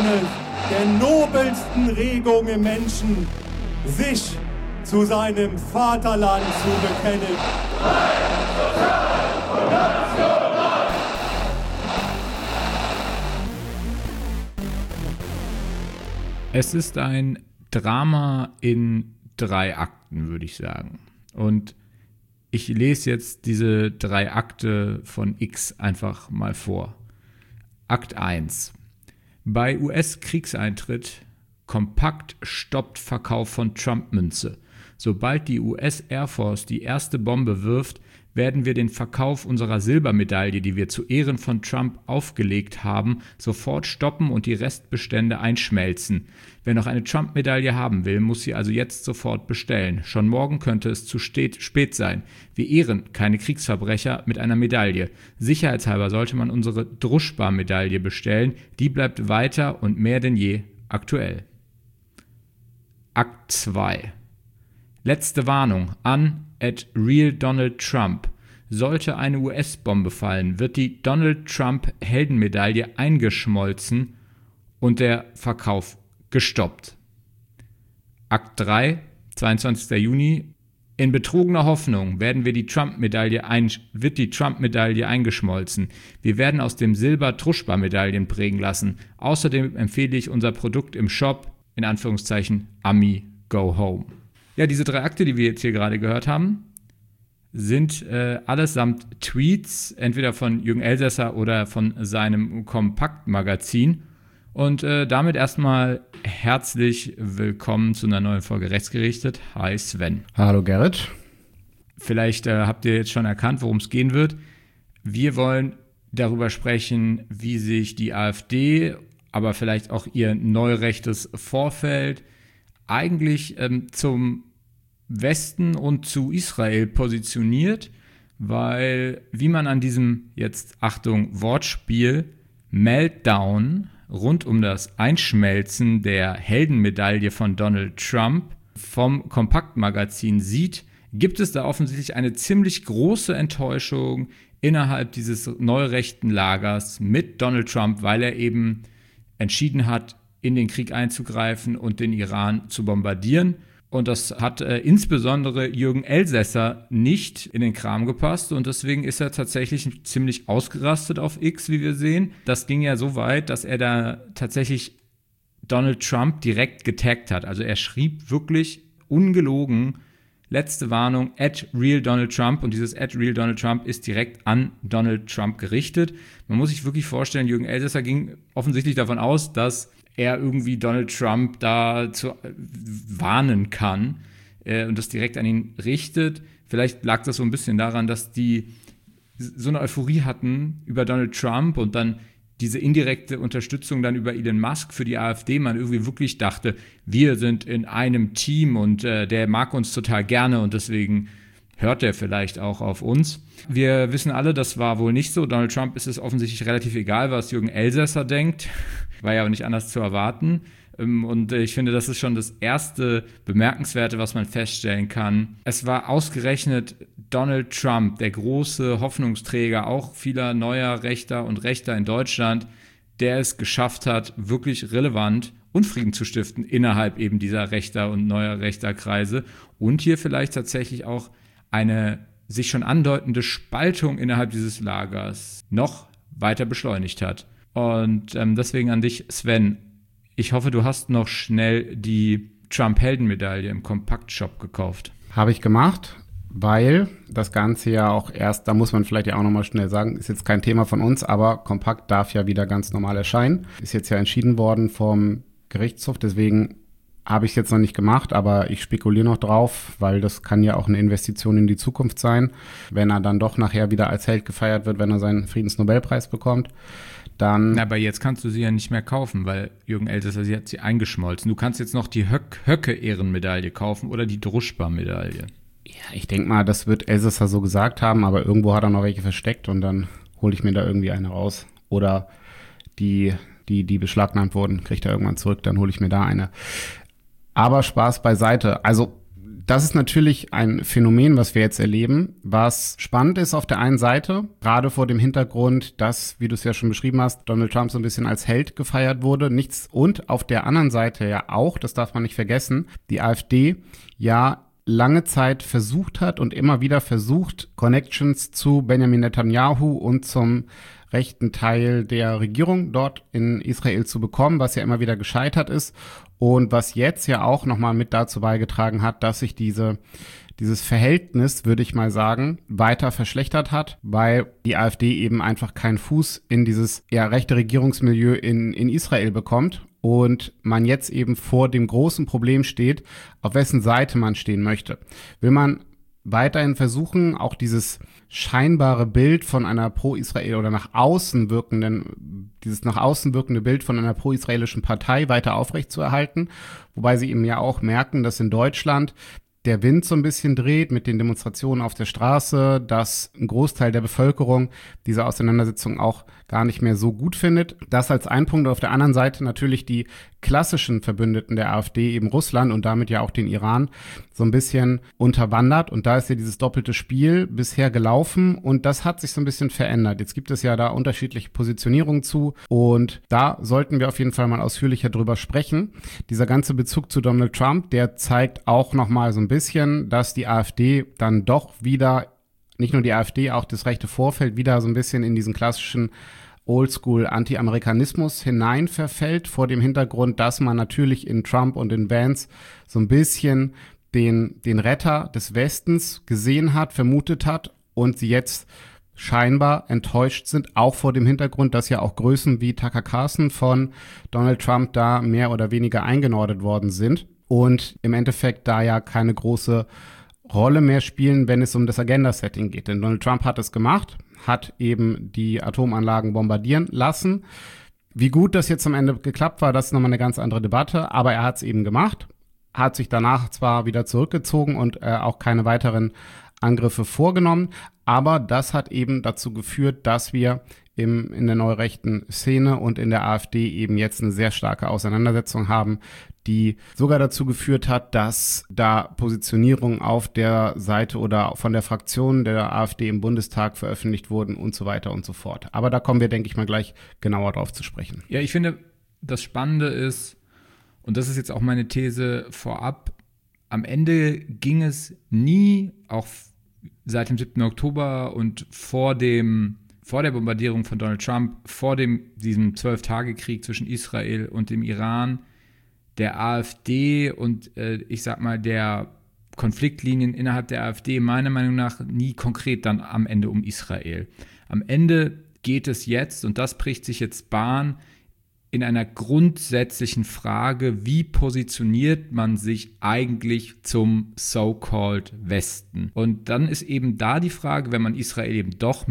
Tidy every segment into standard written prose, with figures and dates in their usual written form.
es der nobelsten Regung im Menschen, sich zu seinem Vaterland zu bekennen. Es ist ein Drama in 3 Akten, würde ich sagen. Und ich lese jetzt diese 3 Akte von X einfach mal vor. Akt 1. Bei US-Kriegseintritt kompakt stoppt Verkauf von Trump-Münze. Sobald die US Air Force die erste Bombe wirft, werden wir den Verkauf unserer Silbermedaille, die wir zu Ehren von Trump aufgelegt haben, sofort stoppen und die Restbestände einschmelzen. Wer noch eine Trump-Medaille haben will, muss sie also jetzt sofort bestellen. Schon morgen könnte es zu spät sein. Wir ehren keine Kriegsverbrecher mit einer Medaille. Sicherheitshalber sollte man unsere Druschbar-Medaille bestellen. Die bleibt weiter und mehr denn je aktuell. Akt 2. Letzte Warnung an @RealDonaldTrump. Sollte eine US-Bombe fallen, wird die Donald Trump Heldenmedaille eingeschmolzen und der Verkauf gestoppt. Akt 3, 22. Juni. In betrogener Hoffnung wird die Trump-Medaille eingeschmolzen. Wir werden aus dem Silber Druschbar-Medaillen prägen lassen. Außerdem empfehle ich unser Produkt im Shop, in Anführungszeichen, Ami Go Home. Ja, diese 3 Akte, die wir jetzt hier gerade gehört haben, sind allesamt Tweets, entweder von Jürgen Elsässer oder von seinem Kompakt-Magazin. Und damit erstmal herzlich willkommen zu einer neuen Folge Rechtsgerichtet. Hi Sven. Hallo Gerrit. Vielleicht habt ihr jetzt schon erkannt, worum es gehen wird. Wir wollen darüber sprechen, wie sich die AfD, aber vielleicht auch ihr neurechtes Vorfeld eigentlich zum Westen und zu Israel positioniert, weil, wie man an diesem, jetzt Achtung, Wortspiel, Meltdown rund um das Einschmelzen der Heldenmedaille von Donald Trump vom Kompaktmagazin sieht, gibt es da offensichtlich eine ziemlich große Enttäuschung innerhalb dieses neurechten Lagers mit Donald Trump, weil er eben entschieden hat, in den Krieg einzugreifen und den Iran zu bombardieren. Und das hat insbesondere Jürgen Elsässer nicht in den Kram gepasst. Und deswegen ist er tatsächlich ziemlich ausgerastet auf X, wie wir sehen. Das ging ja so weit, dass er da tatsächlich Donald Trump direkt getaggt hat. Also er schrieb wirklich ungelogen, letzte Warnung, @RealDonaldTrump. Und dieses @RealDonaldTrump ist direkt an Donald Trump gerichtet. Man muss sich wirklich vorstellen, Jürgen Elsässer ging offensichtlich davon aus, dass er irgendwie Donald Trump da zu warnen kann und das direkt an ihn richtet. Vielleicht lag das so ein bisschen daran, dass die so eine Euphorie hatten über Donald Trump und dann diese indirekte Unterstützung dann über Elon Musk für die AfD, man irgendwie wirklich dachte, wir sind in einem Team und der mag uns total gerne und deswegen hört er vielleicht auch auf uns. Wir wissen alle, das war wohl nicht so. Donald Trump ist es offensichtlich relativ egal, was Jürgen Elsässer denkt. War ja auch nicht anders zu erwarten. Und ich finde, das ist schon das erste Bemerkenswerte, was man feststellen kann. Es war ausgerechnet Donald Trump, der große Hoffnungsträger auch vieler neuer Rechter und Rechter in Deutschland, der es geschafft hat, wirklich relevant Unfrieden zu stiften innerhalb eben dieser Rechter und neuer Rechterkreise und hier vielleicht tatsächlich auch eine sich schon andeutende Spaltung innerhalb dieses Lagers noch weiter beschleunigt hat. Und deswegen an dich, Sven. Ich hoffe, du hast noch schnell die Trump-Heldenmedaille im Kompaktshop gekauft. Habe ich gemacht, weil das Ganze ja auch erst, da muss man vielleicht ja auch nochmal schnell sagen, ist jetzt kein Thema von uns, aber Kompakt darf ja wieder ganz normal erscheinen. Ist jetzt ja entschieden worden vom Gerichtshof, deswegen habe ich es jetzt noch nicht gemacht, aber ich spekuliere noch drauf, weil das kann ja auch eine Investition in die Zukunft sein, wenn er dann doch nachher wieder als Held gefeiert wird, wenn er seinen Friedensnobelpreis bekommt. Dann aber jetzt kannst du sie ja nicht mehr kaufen, weil Jürgen Elsässer, sie hat sie eingeschmolzen. Du kannst jetzt noch die Höcke-Ehrenmedaille kaufen oder die Druschbar-Medaille. Ja, ich denke mal, das wird Elsässer so gesagt haben, aber irgendwo hat er noch welche versteckt und dann hole ich mir da irgendwie eine raus. Oder die beschlagnahmt wurden, kriegt er irgendwann zurück, dann hole ich mir da eine. Aber Spaß beiseite. Also das ist natürlich ein Phänomen, was wir jetzt erleben, was spannend ist auf der einen Seite, gerade vor dem Hintergrund, dass, wie du es ja schon beschrieben hast, Donald Trump so ein bisschen als Held gefeiert wurde. Und auf der anderen Seite ja auch, das darf man nicht vergessen, die AfD ja lange Zeit versucht hat und immer wieder versucht, Connections zu Benjamin Netanyahu und zum rechten Teil der Regierung dort in Israel zu bekommen, was ja immer wieder gescheitert ist und was jetzt ja auch nochmal mit dazu beigetragen hat, dass sich dieses Verhältnis, würde ich mal sagen, weiter verschlechtert hat, weil die AfD eben einfach keinen Fuß in dieses rechte Regierungsmilieu in Israel bekommt und man jetzt eben vor dem großen Problem steht, auf wessen Seite man stehen möchte. Will man weiterhin versuchen, auch dieses scheinbare Bild von einer pro-Israel oder nach außen wirkende Bild von einer pro-israelischen Partei weiter aufrechtzuerhalten, wobei sie eben ja auch merken, dass in Deutschland der Wind so ein bisschen dreht mit den Demonstrationen auf der Straße, dass ein Großteil der Bevölkerung diese Auseinandersetzung auch gar nicht mehr so gut findet. Das als ein Punkt. Auf der anderen Seite natürlich die klassischen Verbündeten der AfD, eben Russland und damit ja auch den Iran, so ein bisschen unterwandert. Und da ist ja dieses doppelte Spiel bisher gelaufen und das hat sich so ein bisschen verändert. Jetzt gibt es ja da unterschiedliche Positionierungen zu und da sollten wir auf jeden Fall mal ausführlicher drüber sprechen. Dieser ganze Bezug zu Donald Trump, der zeigt auch nochmal so ein bisschen, dass die AfD dann doch wieder, nicht nur die AfD, auch das rechte Vorfeld wieder so ein bisschen in diesen klassischen Oldschool-Anti-Amerikanismus hinein verfällt, vor dem Hintergrund, dass man natürlich in Trump und in Vance so ein bisschen den Retter des Westens gesehen hat, vermutet hat und sie jetzt scheinbar enttäuscht sind, auch vor dem Hintergrund, dass ja auch Größen wie Tucker Carlson von Donald Trump da mehr oder weniger eingenordet worden sind und im Endeffekt da ja keine große Rolle mehr spielen, wenn es um das Agenda-Setting geht. Denn Donald Trump hat es gemacht, hat eben die Atomanlagen bombardieren lassen. Wie gut das jetzt am Ende geklappt war, das ist nochmal eine ganz andere Debatte, aber er hat es eben gemacht, hat sich danach zwar wieder zurückgezogen und auch keine weiteren Angriffe vorgenommen, aber das hat eben dazu geführt, dass wir in der neurechten Szene und in der AfD eben jetzt eine sehr starke Auseinandersetzung haben, die sogar dazu geführt hat, dass da Positionierungen auf der Seite oder von der Fraktion der AfD im Bundestag veröffentlicht wurden und so weiter und so fort. Aber da kommen wir, denke ich mal, gleich genauer drauf zu sprechen. Ja, ich finde, das Spannende ist, und das ist jetzt auch meine These vorab, am Ende ging es nie, auch seit dem 7. Oktober und vor der Bombardierung von Donald Trump, vor diesem 12-Tage-Krieg zwischen Israel und dem Iran, der AfD und ich sag mal der Konfliktlinien innerhalb der AfD meiner Meinung nach nie konkret dann am Ende um Israel. Am Ende geht es jetzt, und das bricht sich jetzt Bahn, in einer grundsätzlichen Frage, wie positioniert man sich eigentlich zum so-called Westen? Und dann ist eben da die Frage, wenn man Israel eben doch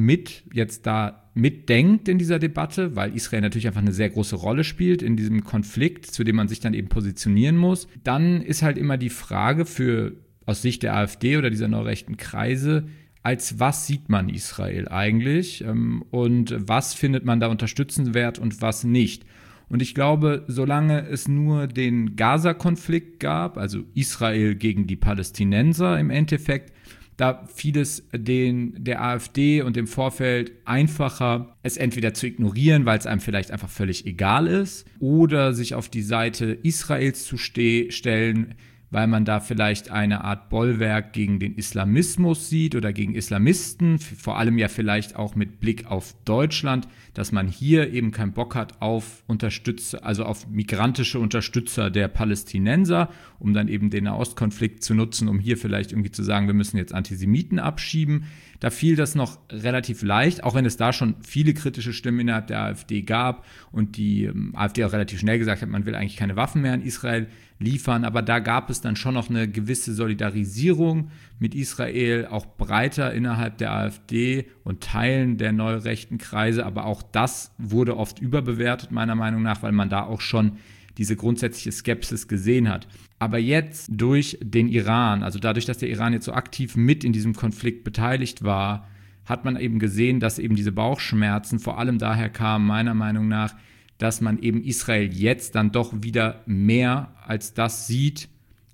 mitdenkt in dieser Debatte, weil Israel natürlich einfach eine sehr große Rolle spielt in diesem Konflikt, zu dem man sich dann eben positionieren muss, dann ist halt immer die Frage aus Sicht der AfD oder dieser neurechten Kreise, als was sieht man Israel eigentlich und was findet man da unterstützenswert und was nicht? Und ich glaube, solange es nur den Gaza-Konflikt gab, also Israel gegen die Palästinenser im Endeffekt, da fiel es der AfD und dem Vorfeld einfacher, es entweder zu ignorieren, weil es einem vielleicht einfach völlig egal ist, oder sich auf die Seite Israels zu stellen, weil man da vielleicht eine Art Bollwerk gegen den Islamismus sieht oder gegen Islamisten, vor allem ja vielleicht auch mit Blick auf Deutschland, dass man hier eben keinen Bock hat auf Unterstützer, also auf migrantische Unterstützer der Palästinenser, um dann eben den Nahostkonflikt zu nutzen, um hier vielleicht irgendwie zu sagen, wir müssen jetzt Antisemiten abschieben. Da fiel das noch relativ leicht, auch wenn es da schon viele kritische Stimmen innerhalb der AfD gab und die AfD auch relativ schnell gesagt hat, man will eigentlich keine Waffen mehr an Israel liefern, aber da gab es dann schon noch eine gewisse Solidarisierung mit Israel, auch breiter innerhalb der AfD und Teilen der neurechten Kreise, aber auch das wurde oft überbewertet, meiner Meinung nach, weil man da auch schon diese grundsätzliche Skepsis gesehen hat. Aber jetzt durch den Iran, also dadurch, dass der Iran jetzt so aktiv mit in diesem Konflikt beteiligt war, hat man eben gesehen, dass eben diese Bauchschmerzen vor allem daher kamen, meiner Meinung nach, dass man eben Israel jetzt dann doch wieder mehr als das sieht,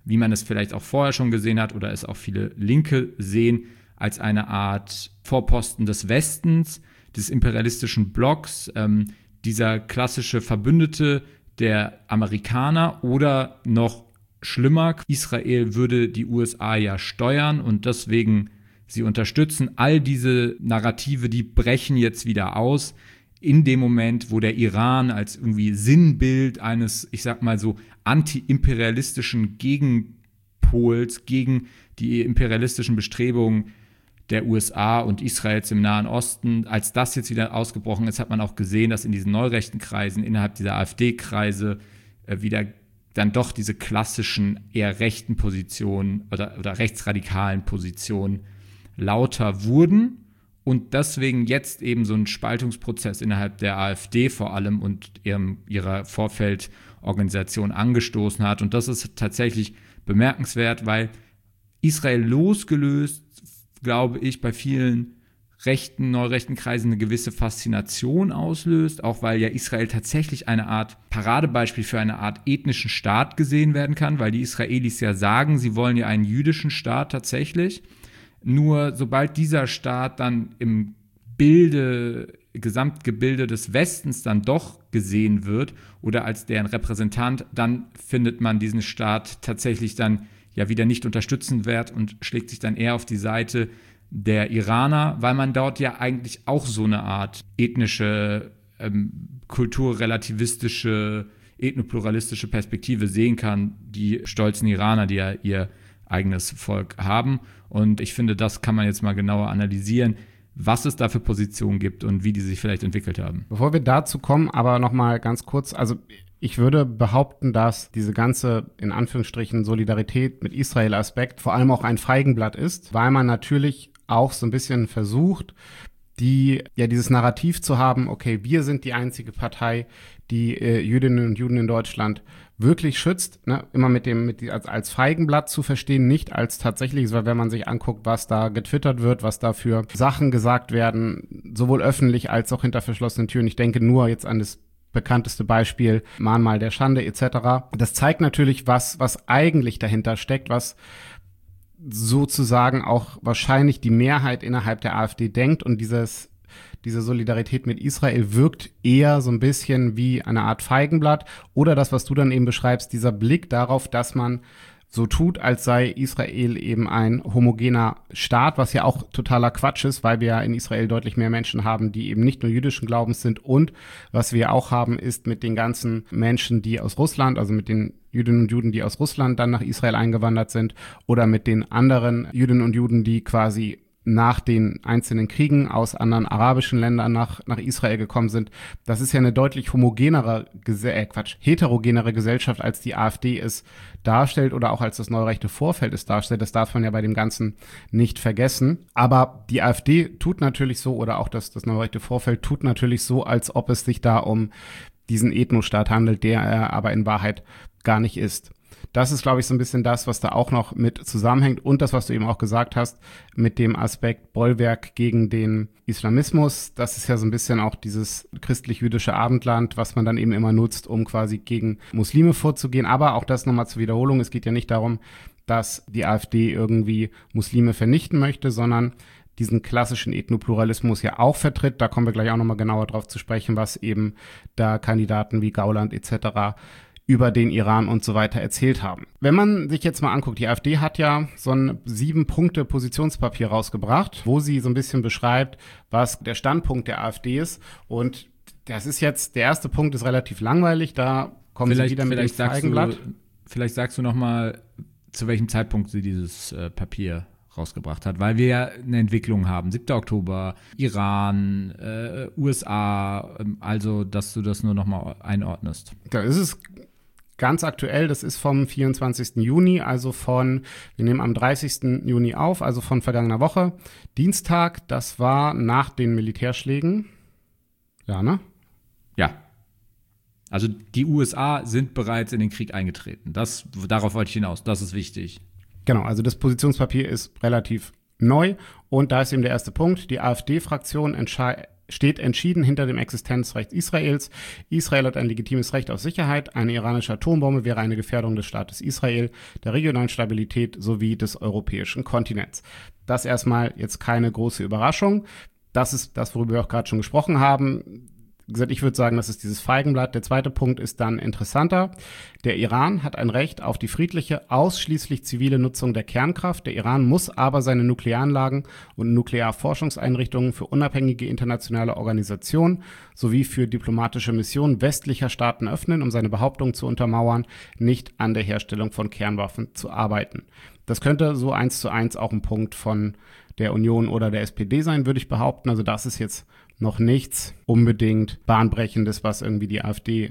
wie man es vielleicht auch vorher schon gesehen hat oder es auch viele Linke sehen, als eine Art Vorposten des Westens, des imperialistischen Blocks, dieser klassische Verbündete der Amerikaner oder noch schlimmer, Israel würde die USA ja steuern und deswegen sie unterstützen. All diese Narrative, die brechen jetzt wieder aus in dem Moment, wo der Iran als irgendwie Sinnbild eines, ich sag mal so, anti-imperialistischen Gegenpols gegen die imperialistischen Bestrebungen der USA und Israels im Nahen Osten, als das jetzt wieder ausgebrochen ist, hat man auch gesehen, dass in diesen neurechten Kreisen, innerhalb dieser AfD-Kreise, wieder dann doch diese klassischen eher rechten Positionen oder rechtsradikalen Positionen lauter wurden und deswegen jetzt eben so ein Spaltungsprozess innerhalb der AfD vor allem und ihrer Vorfeldorganisation angestoßen hat. Und das ist tatsächlich bemerkenswert, weil Israel losgelöst, glaube ich, bei vielen neurechten Kreisen eine gewisse Faszination auslöst, auch weil ja Israel tatsächlich eine Art Paradebeispiel für eine Art ethnischen Staat gesehen werden kann, weil die Israelis ja sagen, sie wollen ja einen jüdischen Staat tatsächlich. Nur sobald dieser Staat dann im Gesamtgebilde des Westens dann doch gesehen wird oder als deren Repräsentant, dann findet man diesen Staat tatsächlich dann ja wieder nicht unterstützenswert und schlägt sich dann eher auf die Seite der Iraner, weil man dort ja eigentlich auch so eine Art ethnische, kulturrelativistische, ethnopluralistische Perspektive sehen kann, die stolzen Iraner, die ja ihr eigenes Volk haben. Und ich finde, das kann man jetzt mal genauer analysieren, was es da für Positionen gibt und wie die sich vielleicht entwickelt haben. Bevor wir dazu kommen, aber nochmal ganz kurz, also ich würde behaupten, dass diese ganze, in Anführungsstrichen, Solidarität mit Israel-Aspekt vor allem auch ein Feigenblatt ist, weil man natürlich auch so ein bisschen versucht, dieses Narrativ zu haben, okay, wir sind die einzige Partei, die Jüdinnen und Juden in Deutschland wirklich schützt, ne? Immer als Feigenblatt zu verstehen, nicht als tatsächlich, weil wenn man sich anguckt, was da getwittert wird, was da für Sachen gesagt werden, sowohl öffentlich als auch hinter verschlossenen Türen. Ich denke nur jetzt an das bekannteste Beispiel, Mahnmal der Schande etc. Das zeigt natürlich, was eigentlich dahinter steckt, was sozusagen auch wahrscheinlich die Mehrheit innerhalb der AfD denkt und diese Solidarität mit Israel wirkt eher so ein bisschen wie eine Art Feigenblatt oder das, was du dann eben beschreibst, dieser Blick darauf, dass man so tut, als sei Israel eben ein homogener Staat, was ja auch totaler Quatsch ist, weil wir ja in Israel deutlich mehr Menschen haben, die eben nicht nur jüdischen Glaubens sind und was wir auch haben, ist mit den ganzen Menschen, die aus Russland, also mit den Jüdinnen und Juden, die aus Russland dann nach Israel eingewandert sind oder mit den anderen Jüdinnen und Juden, die quasi nach den einzelnen Kriegen aus anderen arabischen Ländern nach Israel gekommen sind. Das ist ja eine deutlich heterogenere Gesellschaft, als die AfD es darstellt oder auch als das neurechte Vorfeld es darstellt. Das darf man ja bei dem Ganzen nicht vergessen. Aber die AfD tut natürlich so, oder auch das neurechte Vorfeld tut natürlich so, als ob es sich da um diesen Ethnostaat handelt, der er aber in Wahrheit gar nicht ist. Das ist, glaube ich, so ein bisschen das, was da auch noch mit zusammenhängt und das, was du eben auch gesagt hast, mit dem Aspekt Bollwerk gegen den Islamismus. Das ist ja so ein bisschen auch dieses christlich-jüdische Abendland, was man dann eben immer nutzt, um quasi gegen Muslime vorzugehen. Aber auch das nochmal zur Wiederholung. Es geht ja nicht darum, dass die AfD irgendwie Muslime vernichten möchte, sondern diesen klassischen Ethnopluralismus ja auch vertritt. Da kommen wir gleich auch nochmal genauer drauf zu sprechen, was eben da Kandidaten wie Gauland etc. über den Iran und so weiter erzählt haben. Wenn man sich jetzt mal anguckt, die AfD hat ja so ein 7-Punkte-Positionspapier rausgebracht, wo sie so ein bisschen beschreibt, was der Standpunkt der AfD ist. Und das ist jetzt, der erste Punkt ist relativ langweilig, da kommen sie wieder mit dem Feigenblatt. Vielleicht sagst du noch mal, zu welchem Zeitpunkt sie dieses Papier rausgebracht hat, weil wir ja eine Entwicklung haben. 7. Oktober, Iran, USA, also dass du das nur noch mal einordnest. Da ist es ganz aktuell, das ist vom 24. Juni, also wir nehmen am 30. Juni auf, also von vergangener Woche. Dienstag, das war nach den Militärschlägen. Ja, ne? Ja. Also die USA sind bereits in den Krieg eingetreten. Darauf wollte ich hinaus, das ist wichtig. Genau, also das Positionspapier ist relativ neu und da ist eben der erste Punkt. Die AfD-Fraktion steht entschieden hinter dem Existenzrecht Israels. Israel hat ein legitimes Recht auf Sicherheit. Eine iranische Atombombe wäre eine Gefährdung des Staates Israel, der regionalen Stabilität sowie des europäischen Kontinents. Das erstmal jetzt keine große Überraschung. Das ist das, worüber wir auch gerade schon gesprochen haben. Wie gesagt, ich würde sagen, das ist dieses Feigenblatt. Der zweite Punkt ist dann interessanter. Der Iran hat ein Recht auf die friedliche, ausschließlich zivile Nutzung der Kernkraft. Der Iran muss aber seine Nuklearanlagen und Nuklearforschungseinrichtungen für unabhängige internationale Organisationen sowie für diplomatische Missionen westlicher Staaten öffnen, um seine Behauptung zu untermauern, nicht an der Herstellung von Kernwaffen zu arbeiten. Das könnte so 1:1 auch ein Punkt von der Union oder der SPD sein, würde ich behaupten. Also das ist jetzt noch nichts unbedingt Bahnbrechendes, was irgendwie der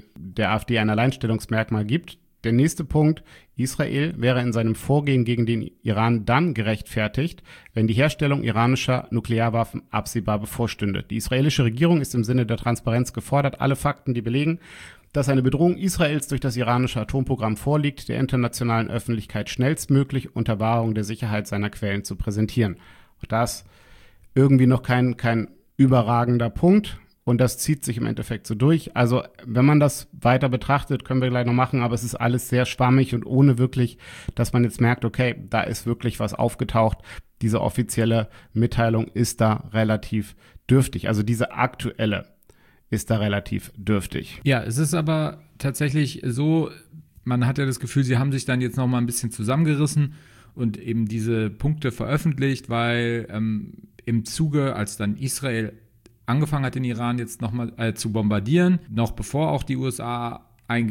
AfD ein Alleinstellungsmerkmal gibt. Der nächste Punkt, Israel wäre in seinem Vorgehen gegen den Iran dann gerechtfertigt, wenn die Herstellung iranischer Nuklearwaffen absehbar bevorstünde. Die israelische Regierung ist im Sinne der Transparenz gefordert, alle Fakten, die belegen, dass eine Bedrohung Israels durch das iranische Atomprogramm vorliegt, der internationalen Öffentlichkeit schnellstmöglich unter Wahrung der Sicherheit seiner Quellen zu präsentieren. Auch das irgendwie noch kein überragender Punkt und das zieht sich im Endeffekt so durch. Also wenn man das weiter betrachtet, können wir gleich noch machen, aber es ist alles sehr schwammig und ohne wirklich, dass man jetzt merkt, okay, da ist wirklich was aufgetaucht. Diese offizielle Mitteilung ist da relativ dürftig. Also diese aktuelle ist da relativ dürftig. Ja, es ist aber tatsächlich so, man hat ja das Gefühl, sie haben sich dann jetzt noch mal ein bisschen zusammengerissen und eben diese Punkte veröffentlicht, weil im Zuge, als dann Israel angefangen hat, den Iran jetzt nochmal zu bombardieren, noch bevor auch die USA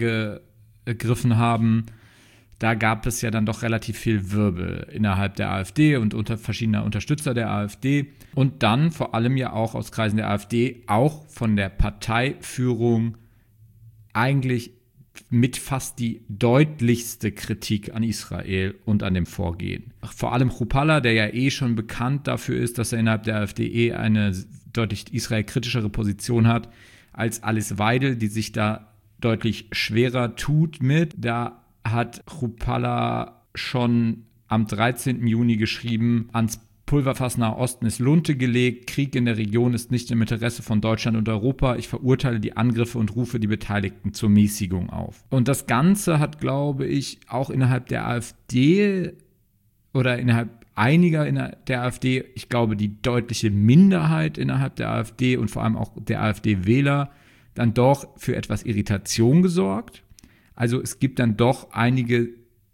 eingegriffen haben, da gab es ja dann doch relativ viel Wirbel innerhalb der AfD und unter verschiedener Unterstützer der AfD und dann vor allem ja auch aus Kreisen der AfD, auch von der Parteiführung eigentlich mit fast die deutlichste Kritik an Israel und an dem Vorgehen. Vor allem Chrupalla, der ja schon bekannt dafür ist, dass er innerhalb der AfD eine deutlich israelkritischere Position hat, als Alice Weidel, die sich da deutlich schwerer tut mit. Da hat Chrupalla schon am 13. Juni geschrieben, ans Pulverfass Nahe Osten ist Lunte gelegt, Krieg in der Region ist nicht im Interesse von Deutschland und Europa, ich verurteile die Angriffe und rufe die Beteiligten zur Mäßigung auf. Und das Ganze hat, glaube ich, auch innerhalb der AfD oder innerhalb einiger der AfD, ich glaube, die deutliche Minderheit innerhalb der AfD und vor allem auch der AfD-Wähler dann doch für etwas Irritation gesorgt. Also es gibt dann doch einige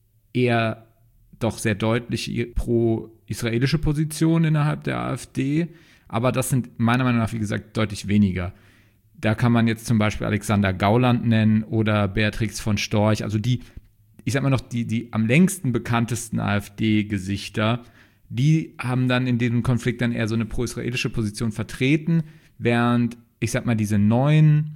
eher doch sehr deutliche pro-israelische Positionen innerhalb der AfD, aber das sind meiner Meinung nach, wie gesagt, deutlich weniger. Da kann man jetzt zum Beispiel Alexander Gauland nennen oder Beatrix von Storch, also die, ich sag mal noch, die am längsten bekanntesten AfD-Gesichter, die haben dann in diesem Konflikt dann eher so eine pro-israelische Position vertreten, während, ich sag mal, diese neuen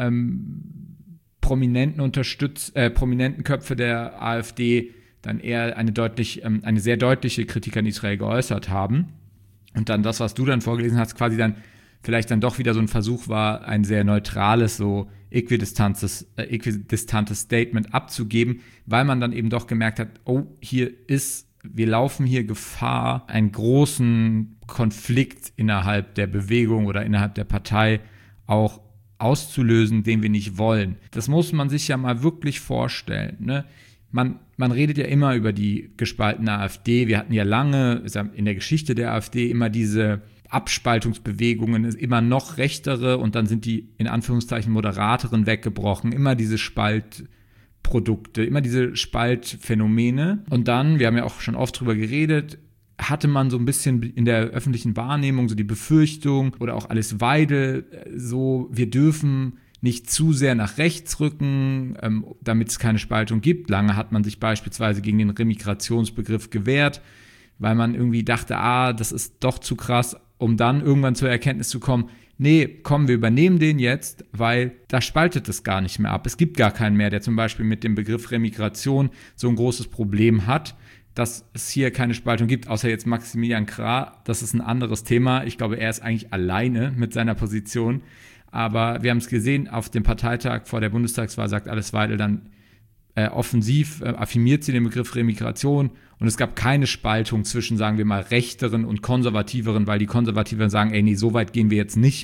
prominenten Köpfe der AfD dann eher eine sehr deutliche Kritik an Israel geäußert haben. Und dann das, was du dann vorgelesen hast, quasi dann vielleicht dann doch wieder so ein Versuch war, ein sehr neutrales, so äquidistantes Statement abzugeben, weil man dann eben doch gemerkt hat, oh, wir laufen hier Gefahr, einen großen Konflikt innerhalb der Bewegung oder innerhalb der Partei auch auszulösen, den wir nicht wollen. Das muss man sich ja mal wirklich vorstellen, ne? Man redet ja immer über die gespaltene AfD. Wir hatten ja lange in der Geschichte der AfD immer diese Abspaltungsbewegungen, immer noch rechtere und dann sind die in Anführungszeichen moderateren weggebrochen. Immer diese Spaltprodukte, immer diese Spaltphänomene. Und dann, wir haben ja auch schon oft drüber geredet, hatte man so ein bisschen in der öffentlichen Wahrnehmung so die Befürchtung oder auch Alice Weidel, so wir dürfen nicht zu sehr nach rechts rücken, damit es keine Spaltung gibt. Lange hat man sich beispielsweise gegen den Remigrationsbegriff gewehrt, weil man irgendwie dachte, das ist doch zu krass, um dann irgendwann zur Erkenntnis zu kommen, nee, komm, wir übernehmen den jetzt, weil da spaltet es gar nicht mehr ab. Es gibt gar keinen mehr, der zum Beispiel mit dem Begriff Remigration so ein großes Problem hat, dass es hier keine Spaltung gibt, außer jetzt Maximilian Krah. Das ist ein anderes Thema. Ich glaube, er ist eigentlich alleine mit seiner Position. Aber wir haben es gesehen, auf dem Parteitag vor der Bundestagswahl sagt Alice Weidel dann offensiv, affirmiert sie den Begriff Remigration und es gab keine Spaltung zwischen, sagen wir mal, rechteren und konservativeren, weil die Konservativeren sagen, nee, so weit gehen wir jetzt nicht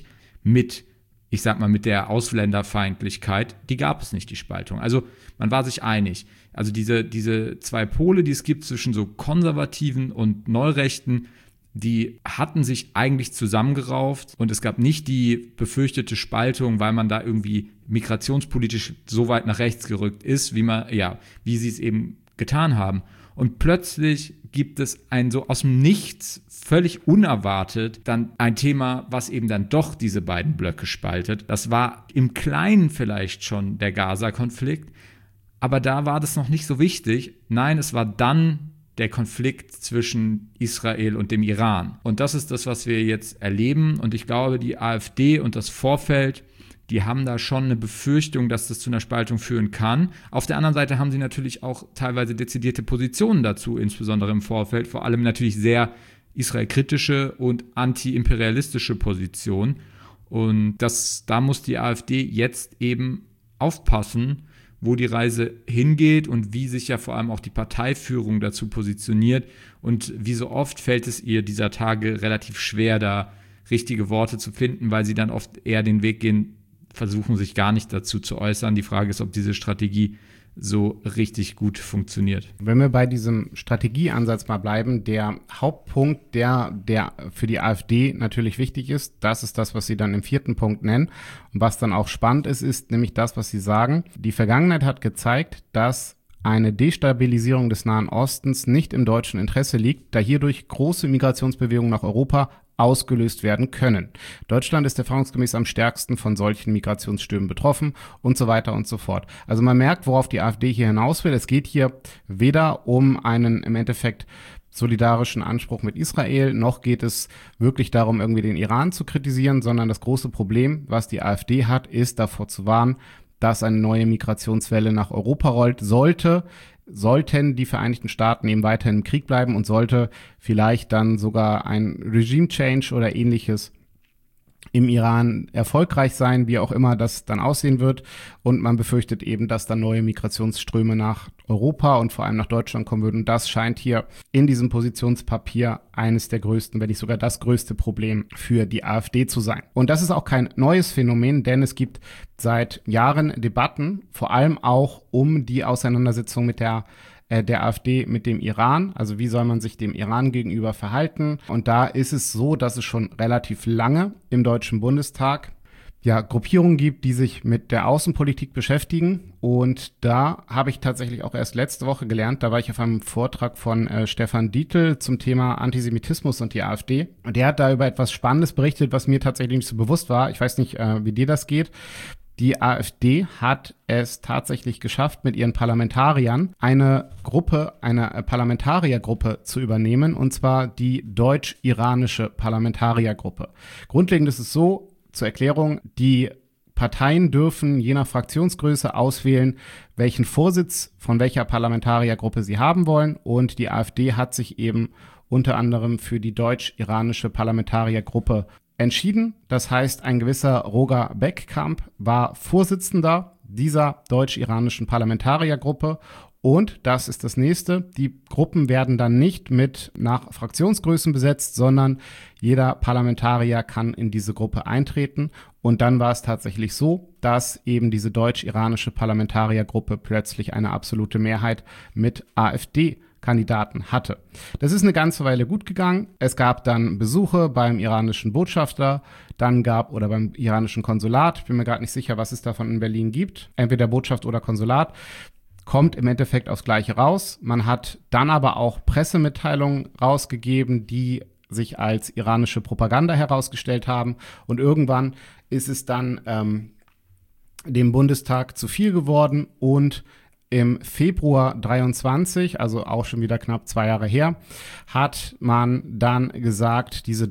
mit, ich sag mal, mit der Ausländerfeindlichkeit, die gab es nicht, die Spaltung. Also man war sich einig. Also diese zwei Pole, die es gibt zwischen so Konservativen und Neurechten, die hatten sich eigentlich zusammengerauft und es gab nicht die befürchtete Spaltung, weil man da irgendwie migrationspolitisch so weit nach rechts gerückt ist, wie sie es eben getan haben. Und plötzlich gibt es ein so aus dem Nichts, völlig unerwartet, dann ein Thema, was eben dann doch diese beiden Blöcke spaltet. Das war im Kleinen vielleicht schon der Gaza-Konflikt, aber da war das noch nicht so wichtig. Nein, es war dann der Konflikt zwischen Israel und dem Iran. Und das ist das, was wir jetzt erleben. Und ich glaube, die AfD und das Vorfeld, die haben da schon eine Befürchtung, dass das zu einer Spaltung führen kann. Auf der anderen Seite haben sie natürlich auch teilweise dezidierte Positionen dazu, insbesondere im Vorfeld, vor allem natürlich sehr israelkritische und anti-imperialistische Positionen. Und da muss die AfD jetzt eben aufpassen, wo die Reise hingeht und wie sich ja vor allem auch die Parteiführung dazu positioniert. Und wie so oft fällt es ihr dieser Tage relativ schwer, da richtige Worte zu finden, weil sie dann oft eher den Weg gehen, versuchen sich gar nicht dazu zu äußern. Die Frage ist, ob diese Strategie so richtig gut funktioniert. Wenn wir bei diesem Strategieansatz mal bleiben, der Hauptpunkt, der für die AfD natürlich wichtig ist, das ist das, was sie dann im 4. Punkt nennen. Und was dann auch spannend ist nämlich das, was sie sagen. Die Vergangenheit hat gezeigt, dass eine Destabilisierung des Nahen Ostens nicht im deutschen Interesse liegt, da hierdurch große Migrationsbewegungen nach Europa ausgelöst werden können. Deutschland ist erfahrungsgemäß am stärksten von solchen Migrationsströmen betroffen und so weiter und so fort. Also man merkt, worauf die AfD hier hinaus will. Es geht hier weder um einen im Endeffekt solidarischen Anspruch mit Israel, noch geht es wirklich darum, irgendwie den Iran zu kritisieren, sondern das große Problem, was die AfD hat, ist davor zu warnen, dass eine neue Migrationswelle nach Europa rollt. Sollten die Vereinigten Staaten eben weiterhin im Krieg bleiben und sollte vielleicht dann sogar ein Regime-Change oder ähnliches im Iran erfolgreich sein, wie auch immer das dann aussehen wird. Und man befürchtet eben, dass dann neue Migrationsströme nach Europa und vor allem nach Deutschland kommen würden. Und das scheint hier in diesem Positionspapier eines der größten, wenn nicht sogar das größte Problem für die AfD zu sein. Und das ist auch kein neues Phänomen, denn es gibt seit Jahren Debatten, vor allem auch um die Auseinandersetzung mit der AfD mit dem Iran, also wie soll man sich dem Iran gegenüber verhalten. Und da ist es so, dass es schon relativ lange im Deutschen Bundestag Gruppierungen gibt, die sich mit der Außenpolitik beschäftigen. Und da habe ich tatsächlich auch erst letzte Woche gelernt, da war ich auf einem Vortrag von Stefan Dietl zum Thema Antisemitismus und die AfD. Und der hat da über etwas Spannendes berichtet, was mir tatsächlich nicht so bewusst war. Ich weiß nicht, wie dir das geht. Die AfD hat es tatsächlich geschafft, mit ihren Parlamentariern eine Parlamentariergruppe zu übernehmen, und zwar die deutsch-iranische Parlamentariergruppe. Grundlegend ist es so, zur Erklärung, die Parteien dürfen je nach Fraktionsgröße auswählen, welchen Vorsitz von welcher Parlamentariergruppe sie haben wollen, und die AfD hat sich eben unter anderem für die deutsch-iranische Parlamentariergruppe entschieden. Das heißt, ein gewisser Roger Beckkamp war Vorsitzender dieser deutsch-iranischen Parlamentariergruppe. Und das ist das nächste. Die Gruppen werden dann nicht nach Fraktionsgrößen besetzt, sondern jeder Parlamentarier kann in diese Gruppe eintreten. Und dann war es tatsächlich so, dass eben diese deutsch-iranische Parlamentariergruppe plötzlich eine absolute Mehrheit mit AfD-Kandidaten hatte. Das ist eine ganze Weile gut gegangen. Es gab dann Besuche beim iranischen Botschafter, oder beim iranischen Konsulat. Ich bin mir gerade nicht sicher, was es davon in Berlin gibt. Entweder Botschaft oder Konsulat. Kommt im Endeffekt aufs Gleiche raus. Man hat dann aber auch Pressemitteilungen rausgegeben, die sich als iranische Propaganda herausgestellt haben. Und irgendwann ist es dann dem Bundestag zu viel geworden, und im Februar 23, also auch schon wieder knapp 2 Jahre her, hat man dann gesagt, diese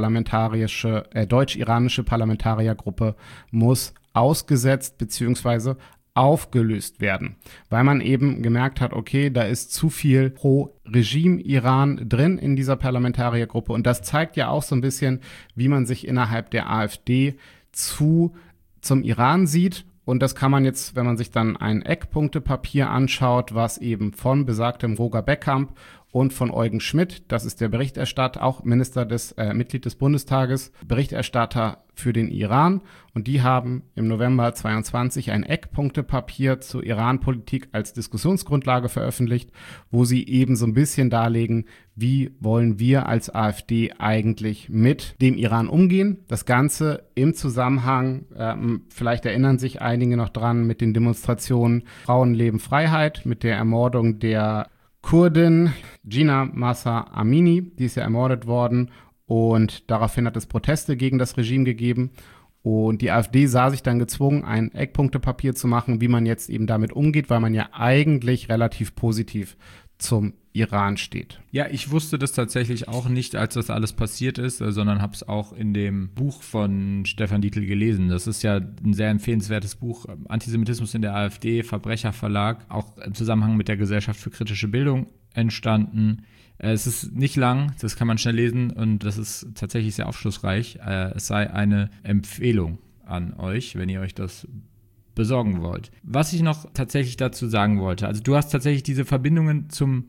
deutsch-iranische Parlamentariergruppe muss ausgesetzt bzw. aufgelöst werden, weil man eben gemerkt hat, okay, da ist zu viel Pro-Regime-Iran drin in dieser Parlamentariergruppe, und das zeigt ja auch so ein bisschen, wie man sich innerhalb der AfD zum Iran sieht. Und das kann man jetzt, wenn man sich dann ein Eckpunktepapier anschaut, was eben von besagtem Roger Beckkamp und von Eugen Schmidt, das ist der Berichterstatter, auch Mitglied des Bundestages, Berichterstatter für den Iran. Und die haben im November 22 ein Eckpunktepapier zur Iran-Politik als Diskussionsgrundlage veröffentlicht, wo sie eben so ein bisschen darlegen, wie wollen wir als AfD eigentlich mit dem Iran umgehen. Das Ganze im Zusammenhang, vielleicht erinnern sich einige noch dran, mit den Demonstrationen Frauen, Leben, Freiheit, mit der Ermordung der Kurdin Jina Mahsa Amini, die ist ja ermordet worden und daraufhin hat es Proteste gegen das Regime gegeben und die AfD sah sich dann gezwungen, ein Eckpunktepapier zu machen, wie man jetzt eben damit umgeht, weil man ja eigentlich relativ positiv zum Iran steht. Ja, ich wusste das tatsächlich auch nicht, als das alles passiert ist, sondern habe es auch in dem Buch von Stefan Dietl gelesen. Das ist ja ein sehr empfehlenswertes Buch, Antisemitismus in der AfD, Verbrecherverlag, auch im Zusammenhang mit der Gesellschaft für kritische Bildung entstanden. Es ist nicht lang, das kann man schnell lesen und das ist tatsächlich sehr aufschlussreich. Es sei eine Empfehlung an euch, wenn ihr euch das besorgen wollt. Was ich noch tatsächlich dazu sagen wollte, also du hast tatsächlich diese Verbindungen zum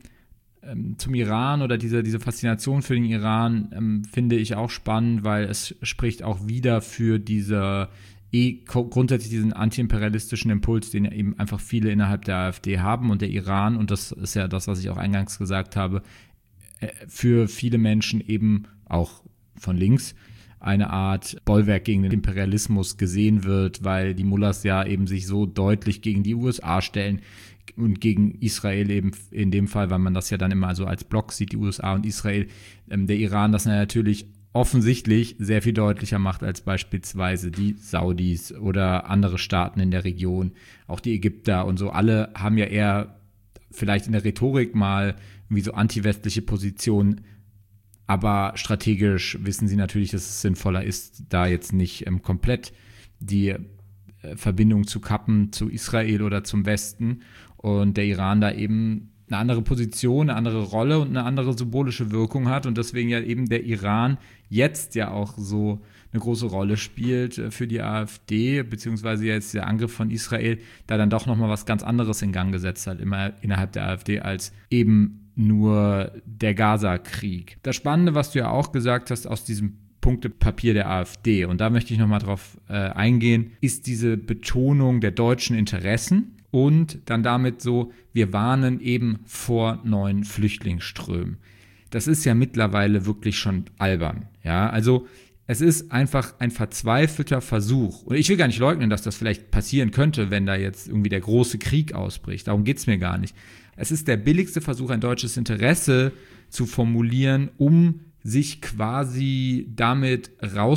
Iran oder diese Faszination für den Iran finde ich auch spannend, weil es spricht auch wieder für grundsätzlich diesen antiimperialistischen Impuls, den ja eben einfach viele innerhalb der AfD haben und der Iran, und das ist ja das, was ich auch eingangs gesagt habe, für viele Menschen eben auch von links eine Art Bollwerk gegen den Imperialismus gesehen wird, weil die Mullahs ja eben sich so deutlich gegen die USA stellen und gegen Israel eben in dem Fall, weil man das ja dann immer so als Block sieht, die USA und Israel. Der Iran das natürlich offensichtlich sehr viel deutlicher macht als beispielsweise die Saudis oder andere Staaten in der Region, auch die Ägypter und so. Alle haben ja eher vielleicht in der Rhetorik mal wie so anti-westliche Positionen, aber strategisch wissen sie natürlich, dass es sinnvoller ist, da jetzt nicht komplett die Verbindung zu kappen zu Israel oder zum Westen und der Iran da eben eine andere Position, eine andere Rolle und eine andere symbolische Wirkung hat und deswegen ja eben der Iran jetzt ja auch so eine große Rolle spielt für die AfD, beziehungsweise jetzt der Angriff von Israel da dann doch nochmal was ganz anderes in Gang gesetzt hat, immer innerhalb der AfD als eben nur der Gaza-Krieg. Das Spannende, was du ja auch gesagt hast aus diesem Punktepapier der AfD, und da möchte ich nochmal drauf eingehen, ist diese Betonung der deutschen Interessen und dann damit so, wir warnen eben vor neuen Flüchtlingsströmen. Das ist ja mittlerweile wirklich schon albern. Ja, also es ist einfach ein verzweifelter Versuch. Und ich will gar nicht leugnen, dass das vielleicht passieren könnte, wenn da jetzt irgendwie der große Krieg ausbricht. Darum geht es mir gar nicht. Es ist der billigste Versuch, ein deutsches Interesse zu formulieren, um sich quasi damit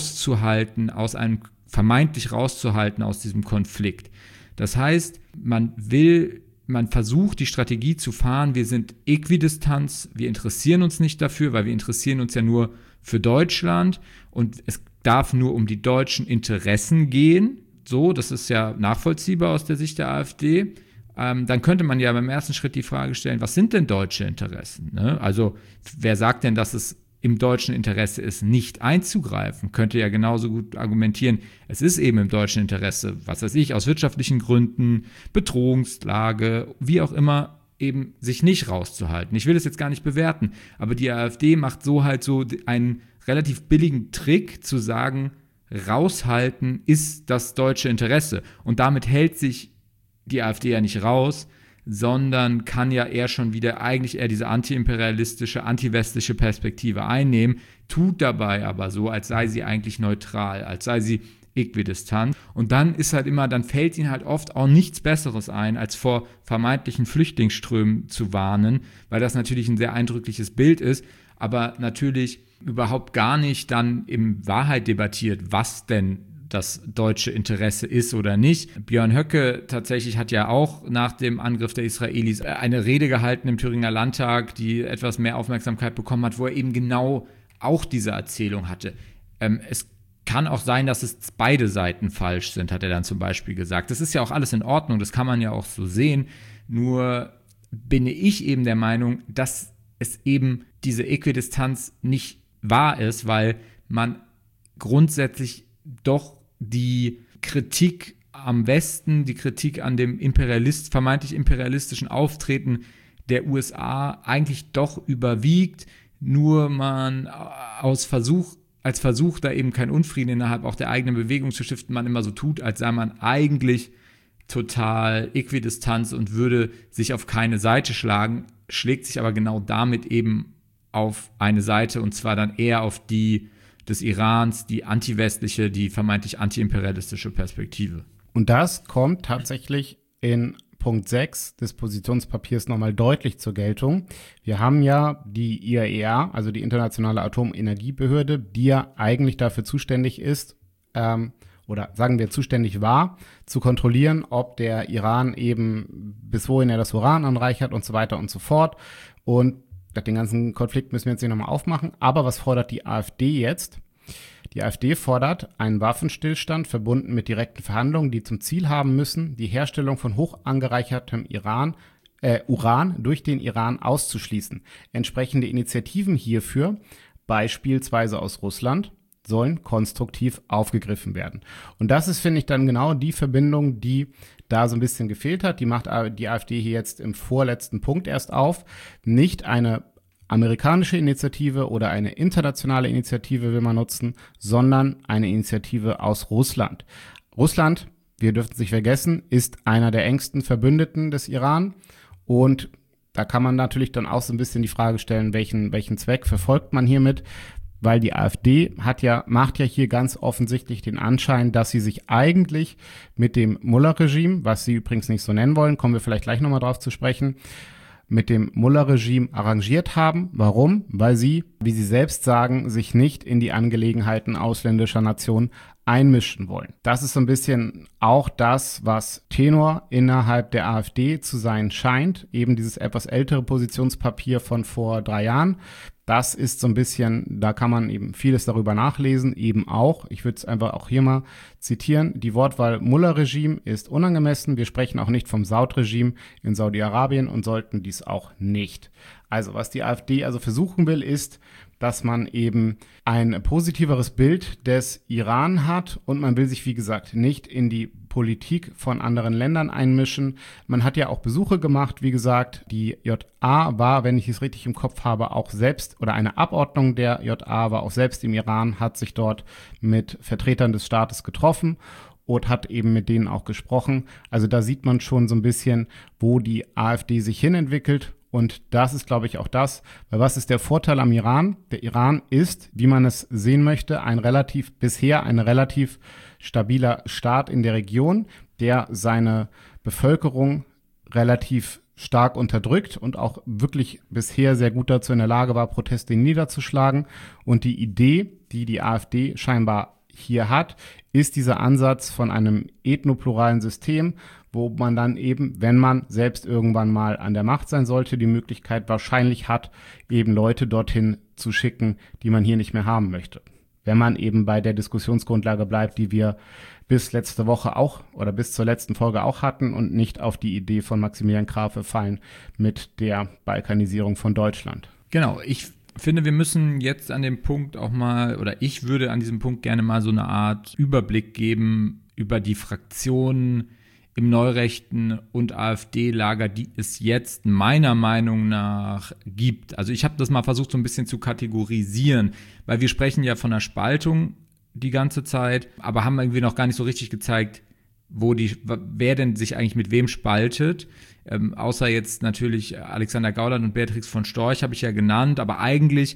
vermeintlich rauszuhalten aus diesem Konflikt. Das heißt, man versucht die Strategie zu fahren, wir sind Äquidistanz, wir interessieren uns nicht dafür, weil wir interessieren uns ja nur für Deutschland und es darf nur um die deutschen Interessen gehen. So, das ist ja nachvollziehbar aus der Sicht der AfD. Dann könnte man ja beim ersten Schritt die Frage stellen, was sind denn deutsche Interessen? Ne? Also wer sagt denn, dass es im deutschen Interesse ist, nicht einzugreifen? Könnte ja genauso gut argumentieren, es ist eben im deutschen Interesse, was weiß ich, aus wirtschaftlichen Gründen, Bedrohungslage, wie auch immer, eben sich nicht rauszuhalten. Ich will das jetzt gar nicht bewerten, aber die AfD macht so einen relativ billigen Trick zu sagen, raushalten ist das deutsche Interesse. Und damit hält sich die AfD ja nicht raus, sondern kann ja eher schon wieder eigentlich eher diese antiimperialistische, antiwestliche Perspektive einnehmen, tut dabei aber so, als sei sie eigentlich neutral, als sei sie äquidistant. Und dann dann fällt ihnen halt oft auch nichts Besseres ein, als vor vermeintlichen Flüchtlingsströmen zu warnen, weil das natürlich ein sehr eindrückliches Bild ist, aber natürlich überhaupt gar nicht dann in Wahrheit debattiert, was denn das deutsche Interesse ist oder nicht. Björn Höcke tatsächlich hat ja auch nach dem Angriff der Israelis eine Rede gehalten im Thüringer Landtag, die etwas mehr Aufmerksamkeit bekommen hat, wo er eben genau auch diese Erzählung hatte. Es kann auch sein, dass es beide Seiten falsch sind, hat er dann zum Beispiel gesagt. Das ist ja auch alles in Ordnung, das kann man ja auch so sehen. Nur bin ich eben der Meinung, dass es eben diese Äquidistanz nicht wahr ist, weil man grundsätzlich doch die Kritik am Westen, die Kritik an dem vermeintlich imperialistischen Auftreten der USA eigentlich doch überwiegt, nur man als Versuch, da eben keinen Unfrieden innerhalb auch der eigenen Bewegung zu stiften, man immer so tut, als sei man eigentlich total äquidistant und würde sich auf keine Seite schlagen, schlägt sich aber genau damit eben auf eine Seite, und zwar dann eher auf die des Irans, die antiwestliche, die vermeintlich antiimperialistische Perspektive. Und das kommt tatsächlich in Punkt 6 des Positionspapiers nochmal deutlich zur Geltung. Wir haben ja die IAEA, also die Internationale Atomenergiebehörde, die ja eigentlich dafür zuständig ist, oder sagen wir zuständig war, zu kontrollieren, ob der Iran eben bis wohin er das Uran anreichert und so weiter und so fort. Und den ganzen Konflikt müssen wir jetzt nicht nochmal aufmachen. Aber was fordert die AfD jetzt? Die AfD fordert einen Waffenstillstand verbunden mit direkten Verhandlungen, die zum Ziel haben müssen, die Herstellung von hoch angereichertem Uran durch den Iran auszuschließen. Entsprechende Initiativen hierfür, beispielsweise aus Russland, sollen konstruktiv aufgegriffen werden. Und das ist, finde ich, dann genau die Verbindung, die da so ein bisschen gefehlt hat. Die macht die AfD hier jetzt im vorletzten Punkt erst auf. Nicht eine amerikanische Initiative oder eine internationale Initiative will man nutzen, sondern eine Initiative aus Russland. Russland, wir dürfen es nicht vergessen, ist einer der engsten Verbündeten des Iran, und da kann man natürlich dann auch so ein bisschen die Frage stellen, welchen Zweck verfolgt man hiermit, weil die AfD macht ja hier ganz offensichtlich den Anschein, dass sie sich eigentlich mit dem Mullah-Regime, was sie übrigens nicht so nennen wollen, kommen wir vielleicht gleich nochmal drauf zu sprechen, mit dem Mullah-Regime arrangiert haben. Warum? Weil sie, wie sie selbst sagen, sich nicht in die Angelegenheiten ausländischer Nationen einmischen wollen. Das ist so ein bisschen auch das, was Tenor innerhalb der AfD zu sein scheint. Eben dieses etwas ältere Positionspapier von vor 3 Jahren. Das ist so ein bisschen, da kann man eben vieles darüber nachlesen, eben auch, ich würde es einfach auch hier mal zitieren, die Wortwahl Mullah-Regime ist unangemessen, wir sprechen auch nicht vom Saud-Regime in Saudi-Arabien und sollten dies auch nicht. Also was die AfD also versuchen will, ist, dass man eben ein positiveres Bild des Iran hat, und man will sich, wie gesagt, nicht in die Politik von anderen Ländern einmischen. Man hat ja auch Besuche gemacht, wie gesagt, die JA war, wenn ich es richtig im Kopf habe, auch selbst, oder eine Abordnung der JA war auch selbst im Iran, hat sich dort mit Vertretern des Staates getroffen und hat eben mit denen auch gesprochen. Also da sieht man schon so ein bisschen, wo die AfD sich hinentwickelt. Und das ist, glaube ich, auch das, weil was ist der Vorteil am Iran? Der Iran ist, wie man es sehen möchte, bisher ein relativ stabiler Staat in der Region, der seine Bevölkerung relativ stark unterdrückt und auch wirklich bisher sehr gut dazu in der Lage war, Proteste niederzuschlagen. Und die Idee, die die AfD scheinbar hier hat, ist dieser Ansatz von einem ethnopluralen System, wo man dann eben, wenn man selbst irgendwann mal an der Macht sein sollte, die Möglichkeit wahrscheinlich hat, eben Leute dorthin zu schicken, die man hier nicht mehr haben möchte. Wenn man eben bei der Diskussionsgrundlage bleibt, die wir bis letzte Woche auch oder bis zur letzten Folge auch hatten und nicht auf die Idee von Maximilian Krafe fallen mit der Balkanisierung von Deutschland. Genau, ich finde, wir müssen jetzt an dem Punkt auch mal, oder ich würde an diesem Punkt gerne mal so eine Art Überblick geben über die Fraktionen im neurechten und AfD-Lager, die es jetzt meiner Meinung nach gibt. Also ich habe das mal versucht, so ein bisschen zu kategorisieren, weil wir sprechen ja von einer Spaltung die ganze Zeit, aber haben irgendwie noch gar nicht so richtig gezeigt, wer denn sich eigentlich mit wem spaltet. Außer jetzt natürlich Alexander Gauland und Beatrix von Storch habe ich ja genannt, aber eigentlich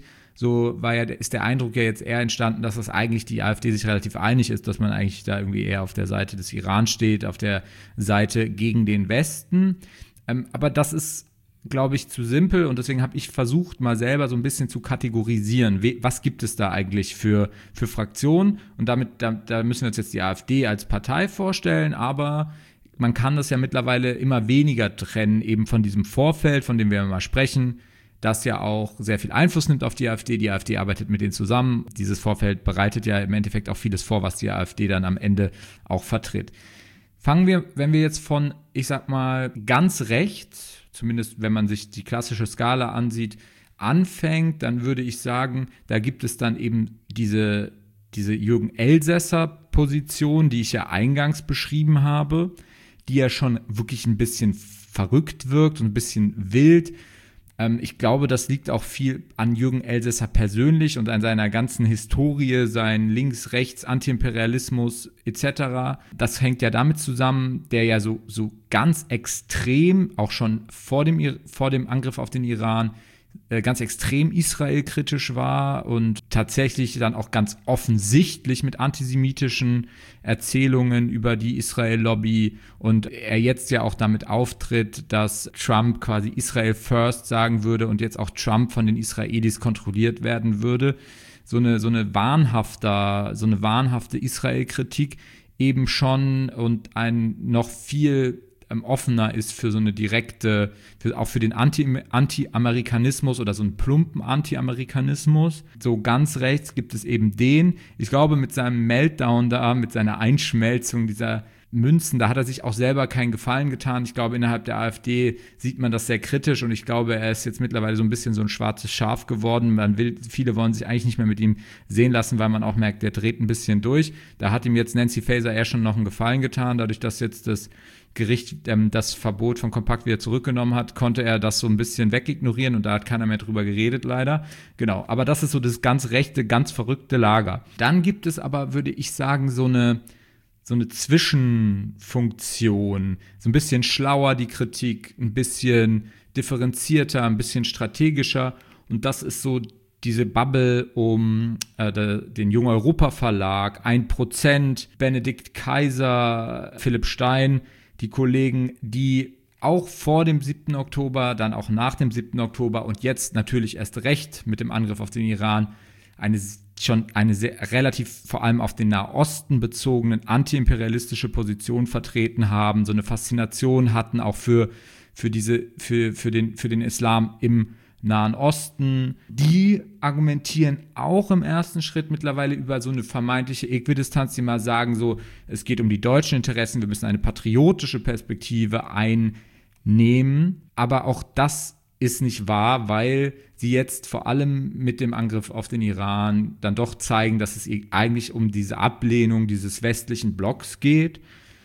ist der Eindruck ja jetzt eher entstanden, dass das eigentlich die AfD sich relativ einig ist, dass man eigentlich da irgendwie eher auf der Seite des Iran steht, auf der Seite gegen den Westen. Aber das ist, glaube ich, zu simpel, und deswegen habe ich versucht, mal selber so ein bisschen zu kategorisieren, was gibt es da eigentlich für Fraktionen, und da müssen wir uns jetzt die AfD als Partei vorstellen, aber man kann das ja mittlerweile immer weniger trennen, eben von diesem Vorfeld, von dem wir mal sprechen, das ja auch sehr viel Einfluss nimmt auf die AfD. Die AfD arbeitet mit denen zusammen. Dieses Vorfeld bereitet ja im Endeffekt auch vieles vor, was die AfD dann am Ende auch vertritt. Fangen wir, wenn wir jetzt von, ich sag mal, ganz rechts, zumindest wenn man sich die klassische Skala ansieht, anfängt, dann würde ich sagen, da gibt es dann eben diese Jürgen Elsässer-Position, die ich ja eingangs beschrieben habe, die ja schon wirklich ein bisschen verrückt wirkt und ein bisschen wild. Ich glaube, das liegt auch viel an Jürgen Elsässer persönlich und an seiner ganzen Historie, sein Links-Rechts, Antiimperialismus etc. Das hängt ja damit zusammen, der ja so ganz extrem, auch schon vor dem Angriff auf den Iran, ganz extrem israelkritisch war und tatsächlich dann auch ganz offensichtlich mit antisemitischen Erzählungen über die Israel-Lobby und er jetzt ja auch damit auftritt, dass Trump quasi Israel first sagen würde und jetzt auch Trump von den Israelis kontrolliert werden würde. So eine wahnhafte Israel-Kritik eben schon und ein noch viel offener ist für so eine direkte, auch für den Anti-Amerikanismus oder so einen plumpen Anti-Amerikanismus. So ganz rechts gibt es eben den. Ich glaube, mit seinem Meltdown da, mit seiner Einschmelzung dieser Münzen, da hat er sich auch selber keinen Gefallen getan. Ich glaube, innerhalb der AfD sieht man das sehr kritisch und ich glaube, er ist jetzt mittlerweile so ein bisschen so ein schwarzes Schaf geworden. Viele wollen sich eigentlich nicht mehr mit ihm sehen lassen, weil man auch merkt, der dreht ein bisschen durch. Da hat ihm jetzt Nancy Faeser eher schon noch einen Gefallen getan, dadurch, dass jetzt das Gericht das Verbot von Kompakt wieder zurückgenommen hat, konnte er das so ein bisschen wegignorieren und da hat keiner mehr drüber geredet, leider. Genau, aber das ist so das ganz rechte, ganz verrückte Lager. Dann gibt es aber, würde ich sagen, so eine Zwischenfunktion, so ein bisschen schlauer die Kritik, ein bisschen differenzierter, ein bisschen strategischer und das ist so diese Bubble um den Jung Europa Verlag, 1%, Benedikt Kaiser, Philipp Stein, die Kollegen, die auch vor dem 7. Oktober, dann auch nach dem 7. Oktober und jetzt natürlich erst recht mit dem Angriff auf den Iran eine sehr, relativ vor allem auf den Nahosten bezogenen antiimperialistische Position vertreten haben, so eine Faszination hatten auch für den Islam im Nahen Osten. Die argumentieren auch im ersten Schritt mittlerweile über so eine vermeintliche Äquidistanz, die mal sagen so, es geht um die deutschen Interessen, wir müssen eine patriotische Perspektive einnehmen. Aber auch das ist nicht wahr, weil sie jetzt vor allem mit dem Angriff auf den Iran dann doch zeigen, dass es eigentlich um diese Ablehnung dieses westlichen Blocks geht.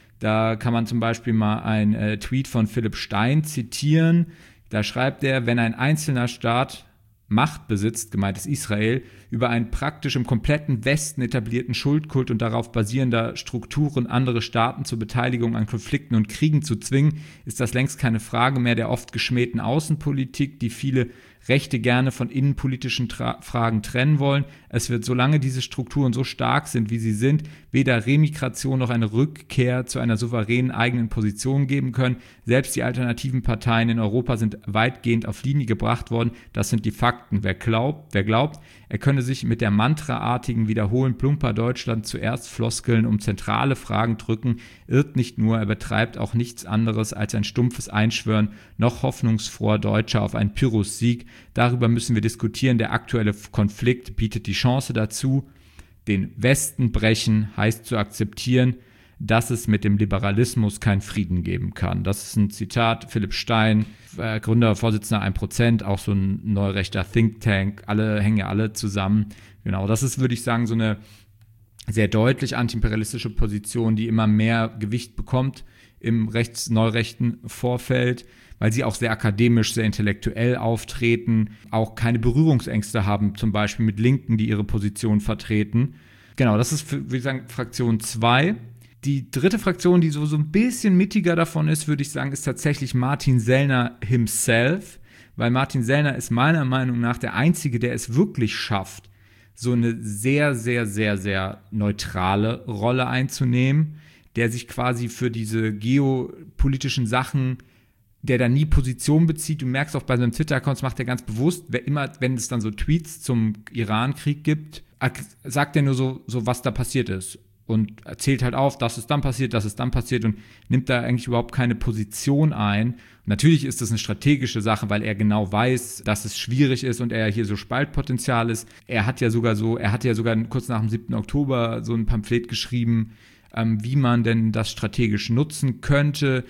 Da kann man zum Beispiel mal einen Tweet von Philipp Stein zitieren. Da schreibt er, wenn ein einzelner Staat Macht besitzt, gemeint ist Israel, über einen praktisch im kompletten Westen etablierten Schuldkult und darauf basierender Strukturen andere Staaten zur Beteiligung an Konflikten und Kriegen zu zwingen, ist das längst keine Frage mehr der oft geschmähten Außenpolitik, die viele Rechte gerne von innenpolitischen Fragen trennen wollen. Es wird, solange diese Strukturen so stark sind, wie sie sind, weder Remigration noch eine Rückkehr zu einer souveränen eigenen Position geben können. Selbst die alternativen Parteien in Europa sind weitgehend auf Linie gebracht worden. Das sind die Fakten. Wer glaubt, er könne sich mit der mantraartigen Wiederholen plumper Deutschland zuerst Floskeln um zentrale Fragen drücken, irrt nicht nur, er betreibt auch nichts anderes als ein stumpfes Einschwören noch hoffnungsfroher Deutscher auf einen Pyrrhus-Sieg. Darüber müssen wir diskutieren. Der aktuelle Konflikt bietet die Chance dazu. Den Westen brechen heißt zu akzeptieren, dass es mit dem Liberalismus keinen Frieden geben kann. Das ist ein Zitat, Philipp Stein, Gründer, Vorsitzender 1%, auch so ein neurechter Think Tank, hängen ja alle zusammen. Genau, das ist, würde ich sagen, so eine sehr deutlich antiimperialistische Position, die immer mehr Gewicht bekommt im neurechten Vorfeld, weil sie auch sehr akademisch, sehr intellektuell auftreten, auch keine Berührungsängste haben, zum Beispiel mit Linken, die ihre Position vertreten. Genau, das ist, würde ich sagen, Fraktion 2. Die dritte Fraktion, die so ein bisschen mittiger davon ist, würde ich sagen, ist tatsächlich Martin Sellner himself, weil Martin Sellner ist meiner Meinung nach der Einzige, der es wirklich schafft, so eine sehr, sehr, sehr, sehr neutrale Rolle einzunehmen, der sich quasi für diese geopolitischen Sachen, der da nie Position bezieht. Du merkst auch bei seinem Twitter-Account, das macht er ganz bewusst, wenn es dann so Tweets zum Iran-Krieg gibt, sagt er nur so, was da passiert ist. Und erzählt halt auf, das ist dann passiert und nimmt da eigentlich überhaupt keine Position ein. Und natürlich ist das eine strategische Sache, weil er genau weiß, dass es schwierig ist und er hier so Spaltpotenzial ist. Er hat ja sogar kurz nach dem 7. Oktober so ein Pamphlet geschrieben, wie man denn das strategisch nutzen könnte.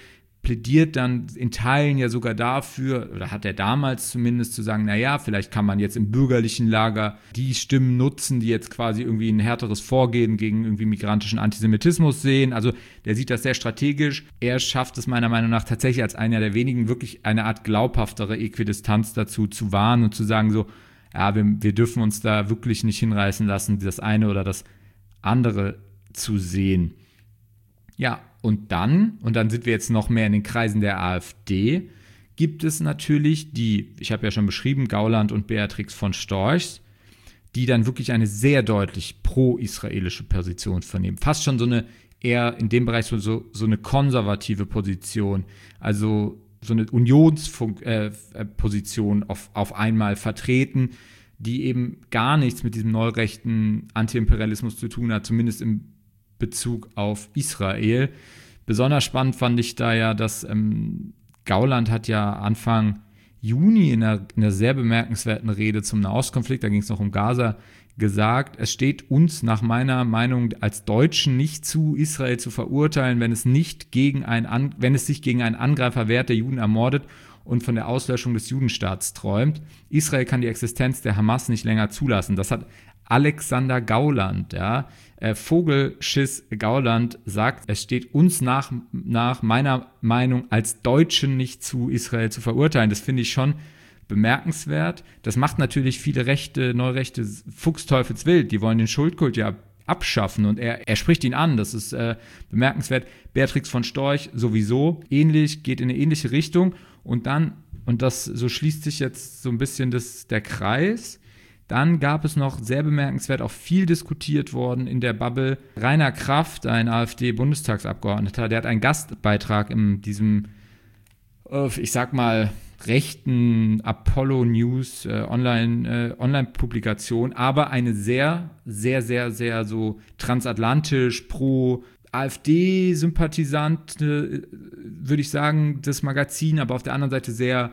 plädiert dann in Teilen ja sogar dafür, oder hat er damals zumindest zu sagen, naja, vielleicht kann man jetzt im bürgerlichen Lager die Stimmen nutzen, die jetzt quasi irgendwie ein härteres Vorgehen gegen irgendwie migrantischen Antisemitismus sehen. Also der sieht das sehr strategisch. Er schafft es meiner Meinung nach tatsächlich als einer der wenigen wirklich eine Art glaubhaftere Äquidistanz dazu zu wahren und zu sagen so, ja, wir dürfen uns da wirklich nicht hinreißen lassen, das eine oder das andere zu sehen. Ja, und dann sind wir jetzt noch mehr in den Kreisen der AfD, gibt es natürlich die, ich habe ja schon beschrieben, Gauland und Beatrix von Storch, die dann wirklich eine sehr deutlich pro-israelische Position vernehmen. Fast schon so eine, eher in dem Bereich so eine konservative Position, also so eine Unionsposition auf einmal vertreten, die eben gar nichts mit diesem neurechten Antiimperialismus zu tun hat, zumindest im Bezug auf Israel. Besonders spannend fand ich da ja, dass Gauland hat ja Anfang Juni in einer sehr bemerkenswerten Rede zum Nahostkonflikt, da ging es noch um Gaza, gesagt, es steht uns nach meiner Meinung als Deutschen nicht zu, Israel zu verurteilen, wenn es sich gegen einen Angreifer wehrt, der Juden ermordet und von der Auslöschung des Judenstaats träumt. Israel kann die Existenz der Hamas nicht länger zulassen. Das hat Alexander Gauland, ja, Vogelschiss Gauland sagt, es steht uns nach meiner Meinung als Deutschen nicht zu, Israel zu verurteilen. Das finde ich schon bemerkenswert. Das macht natürlich viele Neurechte fuchsteufelswild. Die wollen den Schuldkult ja abschaffen und er spricht ihn an. Das ist bemerkenswert. Beatrix von Storch sowieso ähnlich, geht in eine ähnliche Richtung und so schließt sich jetzt so ein bisschen der Kreis. Dann gab es noch, sehr bemerkenswert, auch viel diskutiert worden in der Bubble, Rainer Kraft, ein AfD-Bundestagsabgeordneter, der hat einen Gastbeitrag in diesem, ich sag mal, rechten Apollo News Online-Publikation, aber eine sehr, sehr, sehr, sehr so transatlantisch pro AfD-Sympathisant, würde ich sagen, das Magazin, aber auf der anderen Seite sehr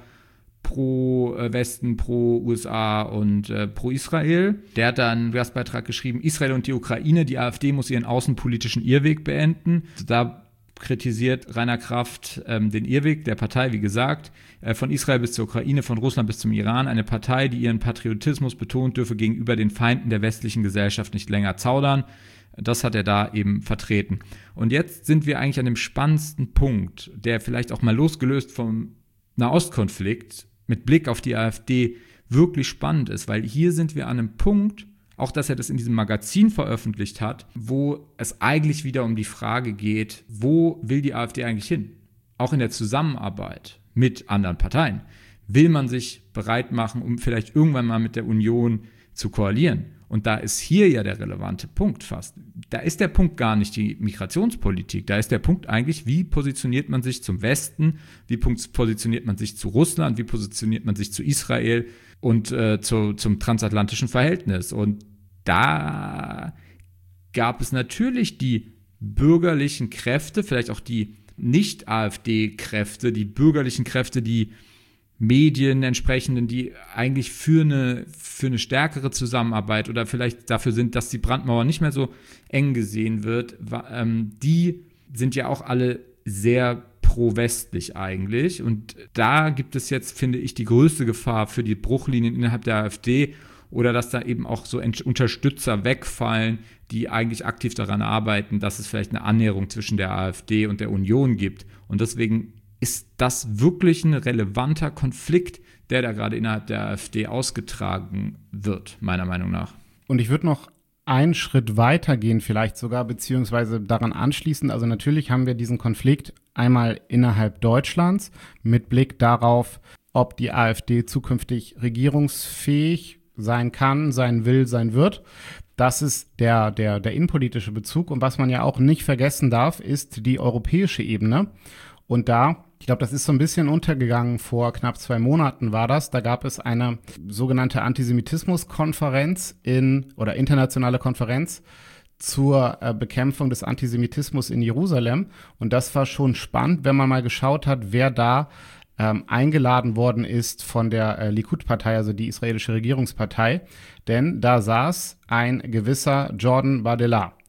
pro Westen, pro USA und pro Israel. Der hat da einen Gastbeitrag geschrieben, Israel und die Ukraine, die AfD muss ihren außenpolitischen Irrweg beenden. Da kritisiert Rainer Kraft den Irrweg der Partei, wie gesagt, von Israel bis zur Ukraine, von Russland bis zum Iran. Eine Partei, die ihren Patriotismus betont, dürfe gegenüber den Feinden der westlichen Gesellschaft nicht länger zaudern. Das hat er da eben vertreten. Und jetzt sind wir eigentlich an dem spannendsten Punkt, der vielleicht auch mal losgelöst vom Nahostkonflikt mit Blick auf die AfD wirklich spannend ist, weil hier sind wir an einem Punkt, auch dass er das in diesem Magazin veröffentlicht hat, wo es eigentlich wieder um die Frage geht, wo will die AfD eigentlich hin? Auch in der Zusammenarbeit mit anderen Parteien. Will man sich bereit machen, um vielleicht irgendwann mal mit der Union zu koalieren? Und da ist hier ja der relevante Punkt fast. Da ist der Punkt gar nicht die Migrationspolitik. Da ist der Punkt eigentlich, wie positioniert man sich zum Westen, wie positioniert man sich zu Russland, wie positioniert man sich zu Israel und zum transatlantischen Verhältnis. Und da gab es natürlich die bürgerlichen Kräfte, vielleicht auch die Nicht-AfD-Kräfte, die bürgerlichen Kräfte, die Medien entsprechenden, die eigentlich für eine stärkere Zusammenarbeit oder vielleicht dafür sind, dass die Brandmauer nicht mehr so eng gesehen wird, die sind ja auch alle sehr pro-westlich eigentlich. Und da gibt es jetzt, finde ich, die größte Gefahr für die Bruchlinien innerhalb der AfD oder dass da eben auch so Unterstützer wegfallen, die eigentlich aktiv daran arbeiten, dass es vielleicht eine Annäherung zwischen der AfD und der Union gibt. Und deswegen ist das wirklich ein relevanter Konflikt, der da gerade innerhalb der AfD ausgetragen wird, meiner Meinung nach. Und ich würde noch einen Schritt weiter gehen vielleicht sogar, beziehungsweise daran anschließen. Also natürlich haben wir diesen Konflikt einmal innerhalb Deutschlands mit Blick darauf, ob die AfD zukünftig regierungsfähig sein kann, sein will, sein wird. Das ist der innenpolitische Bezug. Und was man ja auch nicht vergessen darf, ist die europäische Ebene. Und da, ich glaube, das ist so ein bisschen untergegangen, vor knapp 2 Monaten war das. Da gab es eine sogenannte Antisemitismus-Konferenz oder internationale Konferenz zur Bekämpfung des Antisemitismus in Jerusalem. Und das war schon spannend, wenn man mal geschaut hat, wer da eingeladen worden ist von der Likud-Partei, also die israelische Regierungspartei. Denn da saß ein gewisser Jordan Bardella.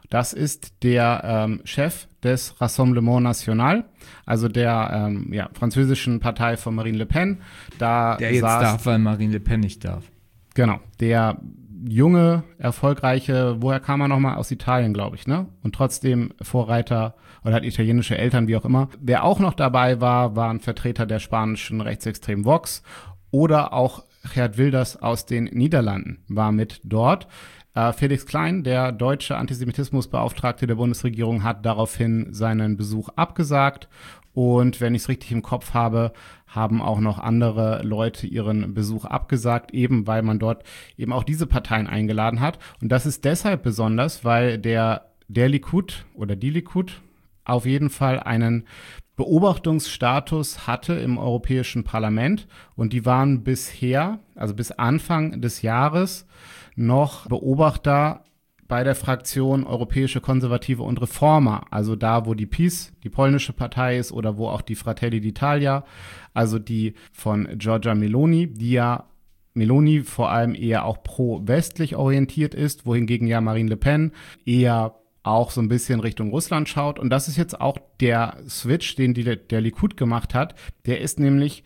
Das ist der Chef des Rassemblement National, also der französischen Partei von Marine Le Pen. Der jetzt darf, weil Marine Le Pen nicht darf. Genau, der junge, erfolgreiche, woher kam er nochmal? Aus Italien, glaube ich, ne? Und trotzdem Vorreiter oder hat italienische Eltern, wie auch immer. Wer auch noch dabei war, waren Vertreter der spanischen rechtsextremen Vox oder auch Geert Wilders aus den Niederlanden war mit dort. Felix Klein, der deutsche Antisemitismusbeauftragte der Bundesregierung, hat daraufhin seinen Besuch abgesagt. Und wenn ich es richtig im Kopf habe, haben auch noch andere Leute ihren Besuch abgesagt, eben weil man dort eben auch diese Parteien eingeladen hat. Und das ist deshalb besonders, weil der Likud oder die Likud auf jeden Fall einen Beobachtungsstatus hatte im Europäischen Parlament. Und die waren bisher, also bis Anfang des Jahres, noch Beobachter bei der Fraktion Europäische Konservative und Reformer, also da, wo die PiS, die polnische Partei ist, oder wo auch die Fratelli d'Italia, also die von Giorgia Meloni, die ja Meloni vor allem eher auch pro-westlich orientiert ist, wohingegen ja Marine Le Pen eher auch so ein bisschen Richtung Russland schaut. Und das ist jetzt auch der Switch, den der Likud gemacht hat. Der ist nämlich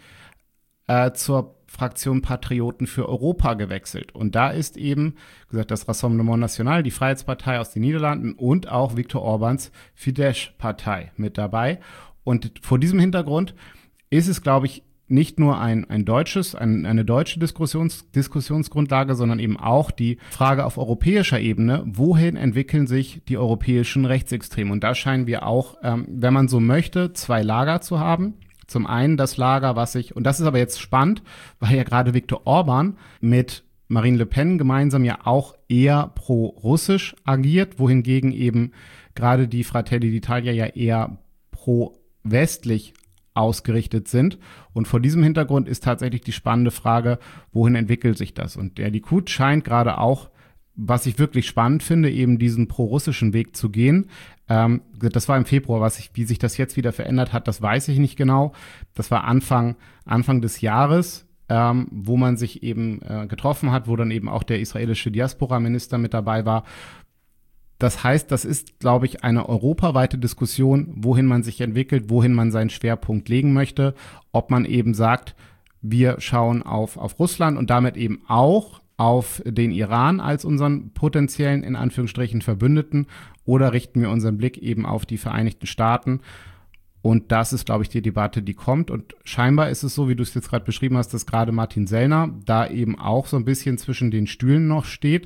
zur Fraktion Patrioten für Europa gewechselt. Und da ist eben, gesagt, das Rassemblement National, die Freiheitspartei aus den Niederlanden und auch Viktor Orbáns Fidesz-Partei mit dabei. Und vor diesem Hintergrund ist es, glaube ich, nicht nur eine deutsche Diskussionsgrundlage, sondern eben auch die Frage auf europäischer Ebene, wohin entwickeln sich die europäischen Rechtsextreme? Und da scheinen wir auch, wenn man so möchte, zwei Lager zu haben. Zum einen das Lager, und das ist aber jetzt spannend, weil ja gerade Viktor Orbán mit Marine Le Pen gemeinsam ja auch eher pro-russisch agiert, wohingegen eben gerade die Fratelli d'Italia ja eher pro-westlich ausgerichtet sind. Und vor diesem Hintergrund ist tatsächlich die spannende Frage, wohin entwickelt sich das? Und der Likud scheint gerade auch, was ich wirklich spannend finde, eben diesen pro-russischen Weg zu gehen. Das war im Februar, wie sich das jetzt wieder verändert hat, das weiß ich nicht genau. Das war Anfang des Jahres, wo man sich eben getroffen hat, wo dann eben auch der israelische Diaspora-Minister mit dabei war. Das heißt, das ist, glaube ich, eine europaweite Diskussion, wohin man sich entwickelt, wohin man seinen Schwerpunkt legen möchte, ob man eben sagt, wir schauen auf Russland und damit eben auch auf den Iran als unseren potenziellen, in Anführungsstrichen, Verbündeten, oder richten wir unseren Blick eben auf die Vereinigten Staaten. Und das ist, glaube ich, die Debatte, die kommt. Und scheinbar ist es so, wie du es jetzt gerade beschrieben hast, dass gerade Martin Sellner da eben auch so ein bisschen zwischen den Stühlen noch steht,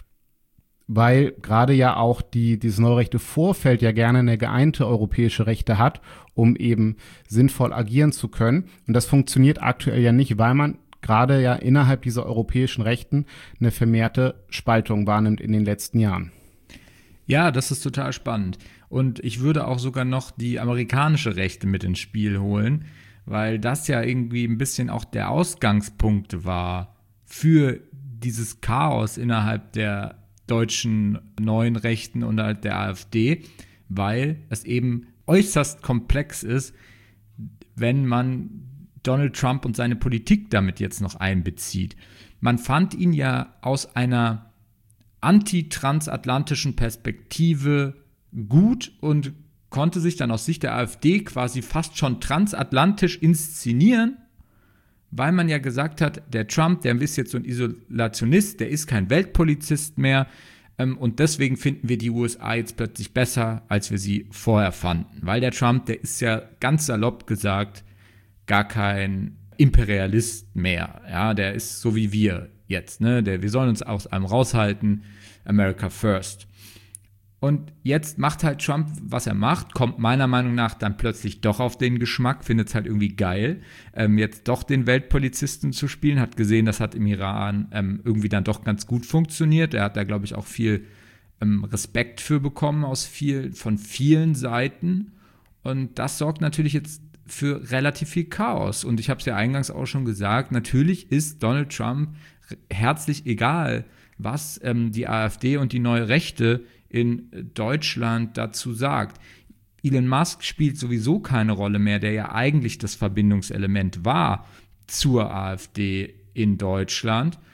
weil gerade ja auch dieses neurechte Vorfeld ja gerne eine geeinte europäische Rechte hat, um eben sinnvoll agieren zu können. Und das funktioniert aktuell ja nicht, weil man gerade ja innerhalb dieser europäischen Rechten eine vermehrte Spaltung wahrnimmt in den letzten Jahren. Ja, das ist total spannend. Und ich würde auch sogar noch die amerikanische Rechte mit ins Spiel holen, weil das ja irgendwie ein bisschen auch der Ausgangspunkt war für dieses Chaos innerhalb der deutschen neuen Rechten und halt der AfD, weil es eben äußerst komplex ist, wenn man Donald Trump und seine Politik damit jetzt noch einbezieht. Man fand ihn ja aus einer anti-transatlantischen Perspektive gut und konnte sich dann aus Sicht der AfD quasi fast schon transatlantisch inszenieren, weil man ja gesagt hat, der Trump, der ist jetzt so ein Isolationist, der ist kein Weltpolizist mehr, und deswegen finden wir die USA jetzt plötzlich besser, als wir sie vorher fanden. Weil der Trump, der ist ja ganz salopp gesagt gar kein Imperialist mehr. Ja, der ist so wie wir jetzt, ne? Wir sollen uns aus allem raushalten, America first. Und jetzt macht halt Trump, was er macht, kommt meiner Meinung nach dann plötzlich doch auf den Geschmack, findet es halt irgendwie geil, jetzt doch den Weltpolizisten zu spielen, hat gesehen, das hat im Iran irgendwie dann doch ganz gut funktioniert. Er hat da, glaube ich, auch viel Respekt für bekommen von vielen Seiten. Und das sorgt natürlich jetzt für relativ viel Chaos. Und ich habe es ja eingangs auch schon gesagt, natürlich ist Donald Trump herzlich egal, was die AfD und die neue Rechte in Deutschland dazu sagt. Elon Musk spielt sowieso keine Rolle mehr, der ja eigentlich das Verbindungselement war zur AfD in Deutschland.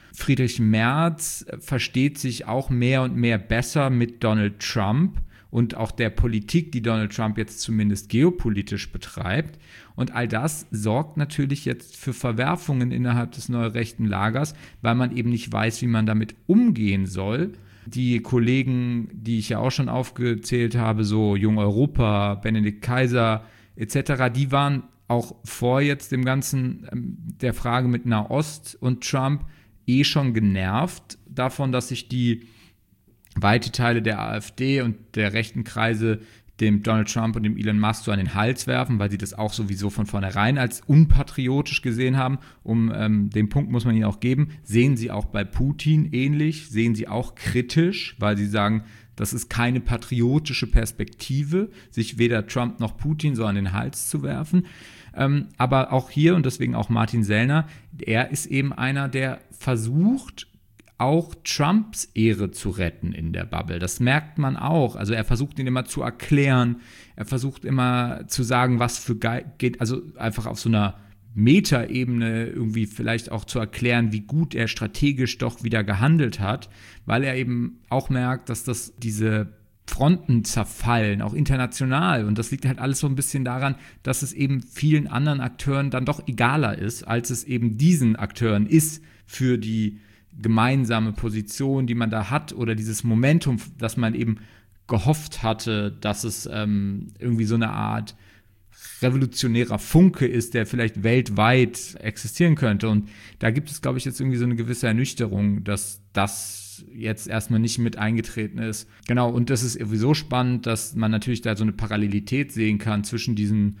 Friedrich Merz versteht sich auch mehr und mehr besser mit Donald Trump und auch der Politik, die Donald Trump jetzt zumindest geopolitisch betreibt. Und all das sorgt natürlich jetzt für Verwerfungen innerhalb des neurechten Lagers, weil man eben nicht weiß, wie man damit umgehen soll. Die Kollegen, die ich ja auch schon aufgezählt habe, so Jung Europa, Benedikt Kaiser etc., die waren auch vor jetzt dem Ganzen der Frage mit Nahost und Trump schon genervt davon, dass sich die weite Teile der AfD und der rechten Kreise dem Donald Trump und dem Elon Musk so an den Hals werfen, weil sie das auch sowieso von vornherein als unpatriotisch gesehen haben. Den Punkt muss man ihnen auch geben. Sehen sie auch bei Putin ähnlich, sehen sie auch kritisch, weil sie sagen, das ist keine patriotische Perspektive, sich weder Trump noch Putin so an den Hals zu werfen. Aber auch hier, und deswegen auch Martin Sellner, er ist eben einer, der versucht, auch Trumps Ehre zu retten in der Bubble. Das merkt man auch. Also er versucht ihn immer zu erklären, er versucht immer zu sagen, was für geht, also einfach auf so einer Metaebene irgendwie vielleicht auch zu erklären, wie gut er strategisch doch wieder gehandelt hat, weil er eben auch merkt, dass diese Fronten zerfallen, auch international. Und das liegt halt alles so ein bisschen daran, dass es eben vielen anderen Akteuren dann doch egaler ist, als es eben diesen Akteuren ist für die gemeinsame Position, die man da hat, oder dieses Momentum, das man eben gehofft hatte, dass es irgendwie so eine Art revolutionärer Funke ist, der vielleicht weltweit existieren könnte. Und da gibt es, glaube ich, jetzt irgendwie so eine gewisse Ernüchterung, dass das jetzt erstmal nicht mit eingetreten ist. Genau, und das ist sowieso spannend, dass man natürlich da so eine Parallelität sehen kann zwischen diesen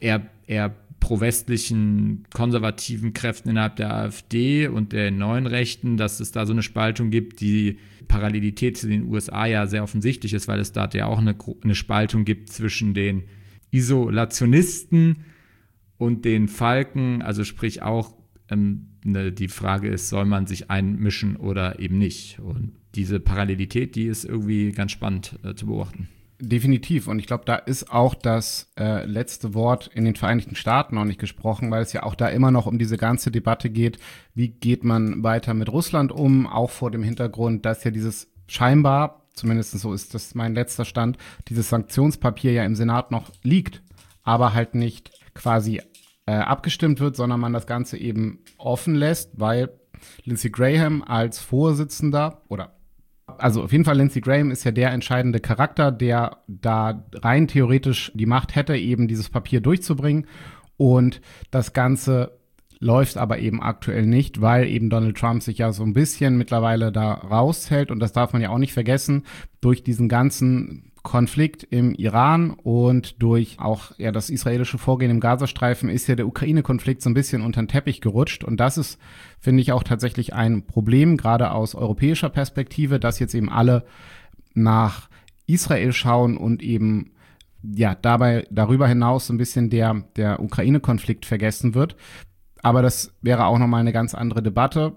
eher pro-westlichen, konservativen Kräften innerhalb der AfD und der neuen Rechten, dass es da so eine Spaltung gibt. Die Parallelität zu den USA ja sehr offensichtlich ist, weil es da ja auch eine Spaltung gibt zwischen den Isolationisten und den Falken, also sprich auch die Frage ist, soll man sich einmischen oder eben nicht? Und diese Parallelität, die ist irgendwie ganz spannend zu beobachten. Definitiv. Und ich glaube, da ist auch das letzte Wort in den Vereinigten Staaten noch nicht gesprochen, weil es ja auch da immer noch um diese ganze Debatte geht, wie geht man weiter mit Russland um, auch vor dem Hintergrund, dass ja dieses scheinbar, zumindest so ist das mein letzter Stand, dieses Sanktionspapier ja im Senat noch liegt, aber halt nicht quasi abgestimmt wird, sondern man das Ganze eben offen lässt, weil Lindsey Graham als Vorsitzender also auf jeden Fall Lindsey Graham ist ja der entscheidende Charakter, der da rein theoretisch die Macht hätte, eben dieses Papier durchzubringen. Und das Ganze läuft aber eben aktuell nicht, weil eben Donald Trump sich ja so ein bisschen mittlerweile da raushält. Und das darf man ja auch nicht vergessen, durch diesen ganzen Konflikt im Iran und durch auch das israelische Vorgehen im Gazastreifen ist ja der Ukraine-Konflikt so ein bisschen unter den Teppich gerutscht. Und das ist, finde ich, auch tatsächlich ein Problem, gerade aus europäischer Perspektive, dass jetzt eben alle nach Israel schauen und eben dabei darüber hinaus so ein bisschen der Ukraine-Konflikt vergessen wird. Aber das wäre auch nochmal eine ganz andere Debatte.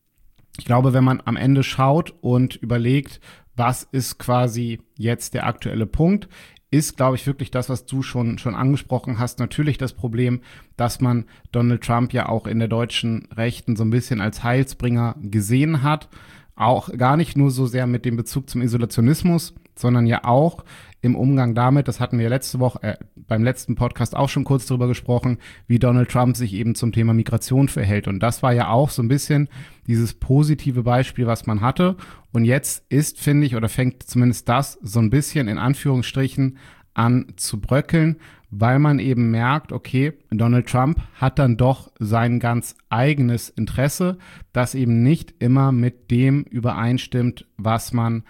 Ich glaube, wenn man am Ende schaut und überlegt, was ist quasi jetzt der aktuelle Punkt, ist, glaube ich, wirklich das, was du schon angesprochen hast, natürlich das Problem, dass man Donald Trump ja auch in der deutschen Rechten so ein bisschen als Heilsbringer gesehen hat. Auch gar nicht nur so sehr mit dem Bezug zum Isolationismus, sondern ja auch im Umgang damit, das hatten wir letzte Woche beim letzten Podcast auch schon kurz drüber gesprochen, wie Donald Trump sich eben zum Thema Migration verhält. Und das war ja auch so ein bisschen dieses positive Beispiel, was man hatte. Und jetzt finde ich, oder fängt zumindest das so ein bisschen in Anführungsstrichen an zu bröckeln, weil man eben merkt, okay, Donald Trump hat dann doch sein ganz eigenes Interesse, das eben nicht immer mit dem übereinstimmt, was man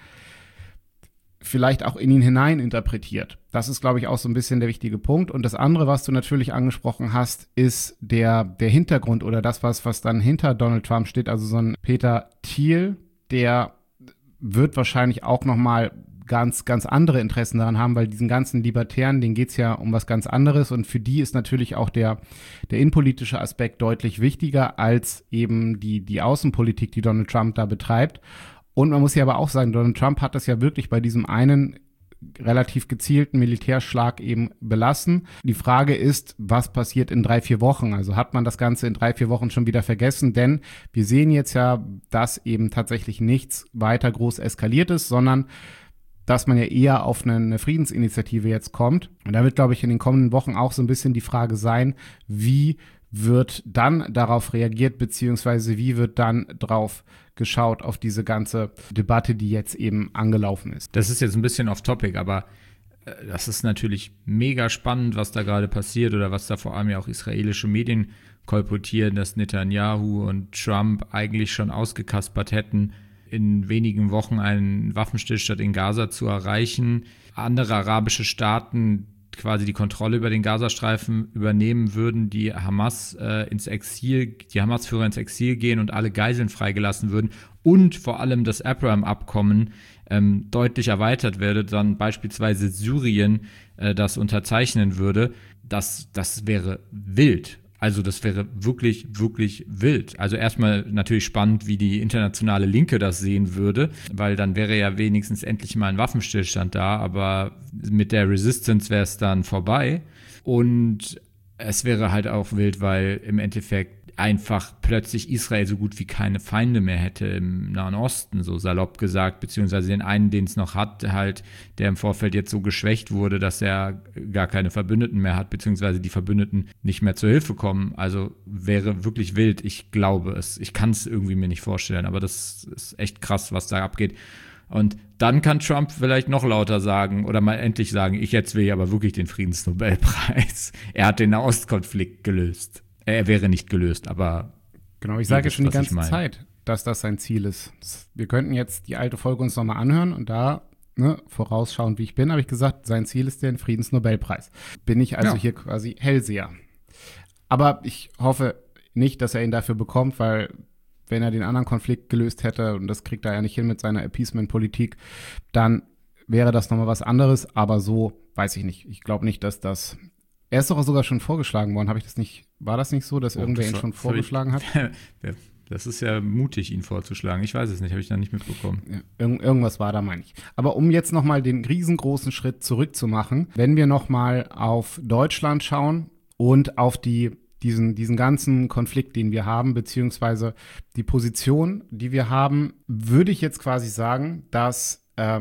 vielleicht auch in ihn hinein interpretiert. Das ist, glaube ich, auch so ein bisschen der wichtige Punkt. Und das andere, was du natürlich angesprochen hast, ist der Hintergrund oder das, was dann hinter Donald Trump steht. Also so ein Peter Thiel, der wird wahrscheinlich auch nochmal ganz, ganz andere Interessen daran haben, weil diesen ganzen Libertären, denen geht's ja um was ganz anderes. Und für die ist natürlich auch der innenpolitische Aspekt deutlich wichtiger als eben die Außenpolitik, die Donald Trump da betreibt. Und man muss ja aber auch sagen, Donald Trump hat das ja wirklich bei diesem einen relativ gezielten Militärschlag eben belassen. Die Frage ist, was passiert in 3-4 Wochen? Also hat man das Ganze in 3-4 Wochen schon wieder vergessen? Denn wir sehen jetzt ja, dass eben tatsächlich nichts weiter groß eskaliert ist, sondern dass man ja eher auf eine Friedensinitiative jetzt kommt. Und da wird, glaube ich, in den kommenden Wochen auch so ein bisschen die Frage sein, wie wird dann darauf reagiert, beziehungsweise wie wird dann drauf geschaut auf diese ganze Debatte, die jetzt eben angelaufen ist. Das ist jetzt ein bisschen off-topic, aber das ist natürlich mega spannend, was da gerade passiert oder was da vor allem ja auch israelische Medien kolportieren, dass Netanyahu und Trump eigentlich schon ausgekaspert hätten, in wenigen Wochen einen Waffenstillstand in Gaza zu erreichen. Andere arabische Staaten quasi die Kontrolle über den Gazastreifen übernehmen würden, die Hamas-Führer ins Exil gehen und alle Geiseln freigelassen würden und vor allem das Abraham-Abkommen deutlich erweitert werde, dann beispielsweise Syrien das unterzeichnen würde, das wäre wild. Also das wäre wirklich, wirklich wild. Also erstmal natürlich spannend, wie die internationale Linke das sehen würde, weil dann wäre ja wenigstens endlich mal ein Waffenstillstand da, aber mit der Resistance wäre es dann vorbei. Und es wäre halt auch wild, weil im Endeffekt einfach plötzlich Israel so gut wie keine Feinde mehr hätte im Nahen Osten, so salopp gesagt, beziehungsweise den einen, den es noch hat, halt, der im Vorfeld jetzt so geschwächt wurde, dass er gar keine Verbündeten mehr hat, beziehungsweise die Verbündeten nicht mehr zur Hilfe kommen. Also wäre wirklich wild. Ich glaube es. Ich kann es irgendwie mir nicht vorstellen, aber das ist echt krass, was da abgeht. Und dann kann Trump vielleicht noch lauter sagen oder mal endlich sagen, jetzt will ich aber wirklich den Friedensnobelpreis. Er hat den Nahostkonflikt gelöst. Er wäre nicht gelöst, aber genau, ich sage schon die ganze Zeit, dass das sein Ziel ist. Wir könnten jetzt die alte Folge uns nochmal anhören und da, vorausschauend wie ich bin, habe ich gesagt, sein Ziel ist der Friedensnobelpreis. Bin ich also hier quasi Hellseher. Aber ich hoffe nicht, dass er ihn dafür bekommt, weil wenn er den anderen Konflikt gelöst hätte, und das kriegt er ja nicht hin mit seiner Appeasement-Politik, dann wäre das nochmal was anderes, aber so weiß ich nicht. Ich glaube nicht, dass das. Er ist doch sogar schon vorgeschlagen worden. War das nicht so, dass irgendwer ihn schon vorgeschlagen hat? Das ist ja mutig, ihn vorzuschlagen. Ich weiß es nicht, habe ich noch nicht mitbekommen. Ja, irgendwas war da, meine ich. Aber um jetzt nochmal den riesengroßen Schritt zurückzumachen, wenn wir nochmal auf Deutschland schauen und auf diesen ganzen Konflikt, den wir haben, beziehungsweise die Position, die wir haben, würde ich jetzt quasi sagen, dass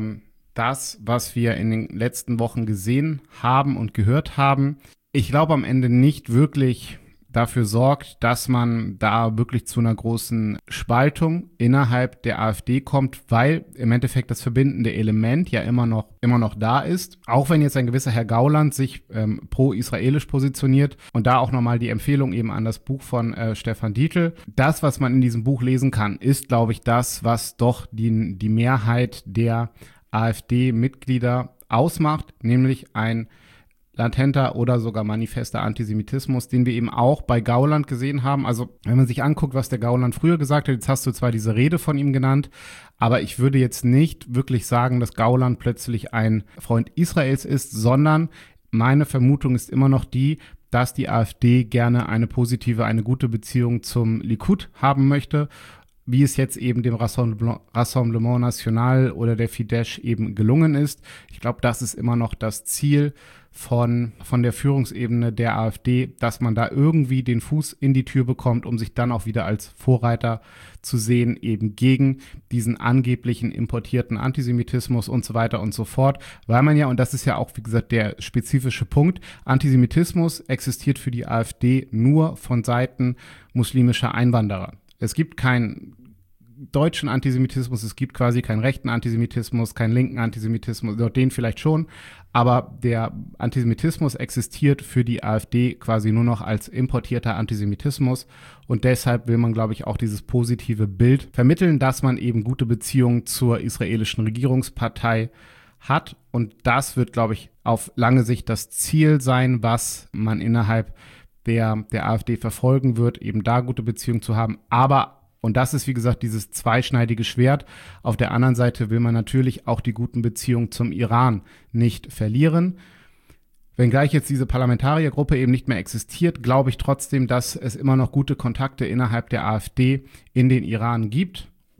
das, was wir in den letzten Wochen gesehen haben und gehört haben, ich glaube am Ende nicht wirklich dafür sorgt, dass man da wirklich zu einer großen Spaltung innerhalb der AfD kommt, weil im Endeffekt das verbindende Element ja immer noch da ist. Auch wenn jetzt ein gewisser Herr Gauland sich pro-israelisch positioniert und da auch nochmal die Empfehlung eben an das Buch von Stefan Dietl. Das, was man in diesem Buch lesen kann, ist, glaube ich, das, was doch die Mehrheit der AfD-Mitglieder ausmacht, nämlich ein latenter oder sogar manifester Antisemitismus, den wir eben auch bei Gauland gesehen haben. Also wenn man sich anguckt, was der Gauland früher gesagt hat, jetzt hast du zwar diese Rede von ihm genannt, aber ich würde jetzt nicht wirklich sagen, dass Gauland plötzlich ein Freund Israels ist, sondern meine Vermutung ist immer noch die, dass die AfD gerne eine gute Beziehung zum Likud haben möchte, wie es jetzt eben dem Rassemblement National oder der Fidesz eben gelungen ist. Ich glaube, das ist immer noch das Ziel von der Führungsebene der AfD, dass man da irgendwie den Fuß in die Tür bekommt, um sich dann auch wieder als Vorreiter zu sehen, eben gegen diesen angeblichen importierten Antisemitismus und so weiter und so fort. Weil man ja, und das ist ja auch, wie gesagt, der spezifische Punkt, Antisemitismus existiert für die AfD nur von Seiten muslimischer Einwanderer. Es gibt keinen deutschen Antisemitismus, es gibt quasi keinen rechten Antisemitismus, keinen linken Antisemitismus, den vielleicht schon, aber der Antisemitismus existiert für die AfD quasi nur noch als importierter Antisemitismus und deshalb will man, glaube ich, auch dieses positive Bild vermitteln, dass man eben gute Beziehungen zur israelischen Regierungspartei hat und das wird, glaube ich, auf lange Sicht das Ziel sein, was man innerhalb der AfD verfolgen wird, eben da gute Beziehungen zu haben, aber und das ist, wie gesagt, dieses zweischneidige Schwert. Auf der anderen Seite will man natürlich auch die guten Beziehungen zum Iran nicht verlieren. Wenngleich jetzt diese Parlamentariergruppe eben nicht mehr existiert, glaube ich trotzdem, dass es immer noch gute Kontakte innerhalb der AfD in den Iran gibt.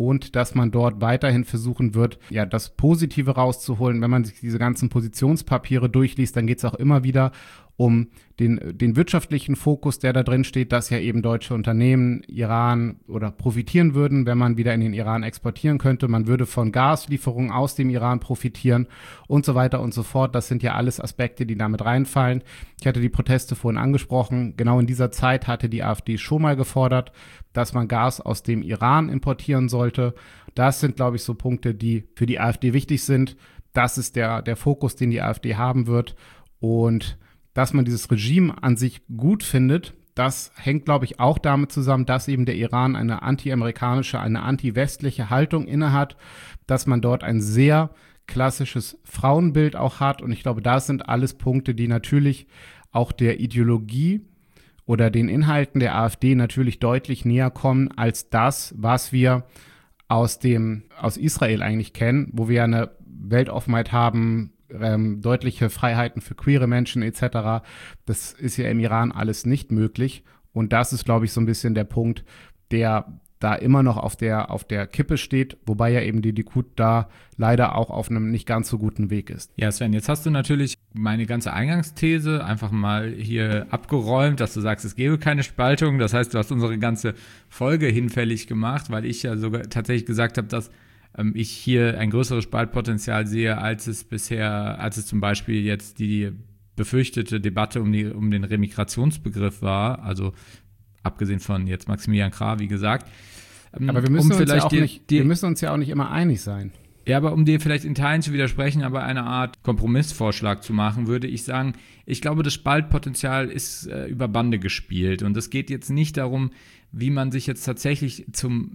und dass man dort weiterhin versuchen wird, ja, das Positive rauszuholen. Wenn man sich diese ganzen Positionspapiere durchliest, dann geht es auch immer wieder um den wirtschaftlichen Fokus, der da drin steht, dass ja eben deutsche Unternehmen Iran oder profitieren würden, wenn man wieder in den Iran exportieren könnte. Man würde von Gaslieferungen aus dem Iran profitieren und so weiter und so fort. Das sind ja alles Aspekte, die damit reinfallen. Ich hatte die Proteste vorhin angesprochen. Genau in dieser Zeit hatte die AfD schon mal gefordert, dass man Gas aus dem Iran importieren sollte. Das sind, glaube ich, so Punkte, die für die AfD wichtig sind. Das ist der Fokus, den die AfD haben wird. Und dass man dieses Regime an sich gut findet, das hängt, glaube ich, auch damit zusammen, dass eben der Iran eine anti-amerikanische, eine anti-westliche Haltung innehat, dass man dort ein sehr klassisches Frauenbild auch hat. Und ich glaube, das sind alles Punkte, die natürlich auch der Ideologie oder den Inhalten der AfD natürlich deutlich näher kommen als das, was wir aus Israel eigentlich kennen, wo wir eine Weltoffenheit haben, deutliche Freiheiten für queere Menschen etc. Das ist ja im Iran alles nicht möglich. Und das ist, glaube ich, so ein bisschen der Punkt, der da immer noch auf der Kippe steht, wobei ja eben die Likud da leider auch auf einem nicht ganz so guten Weg ist. Ja, Sven, jetzt hast du natürlich meine ganze Eingangsthese einfach mal hier abgeräumt, dass du sagst, es gäbe keine Spaltung. Das heißt, du hast unsere ganze Folge hinfällig gemacht, weil ich ja sogar tatsächlich gesagt habe, dass ich hier ein größeres Spaltpotenzial sehe, als es zum Beispiel jetzt die befürchtete Debatte um den Remigrationsbegriff war, also abgesehen von jetzt Maximilian Krah, wie gesagt. Aber wir müssen uns ja auch nicht immer einig sein. Ja, aber um dir vielleicht in Teilen zu widersprechen, aber eine Art Kompromissvorschlag zu machen, würde ich sagen, ich glaube, das Spaltpotenzial ist über Bande gespielt. Und es geht jetzt nicht darum, wie man sich jetzt tatsächlich zu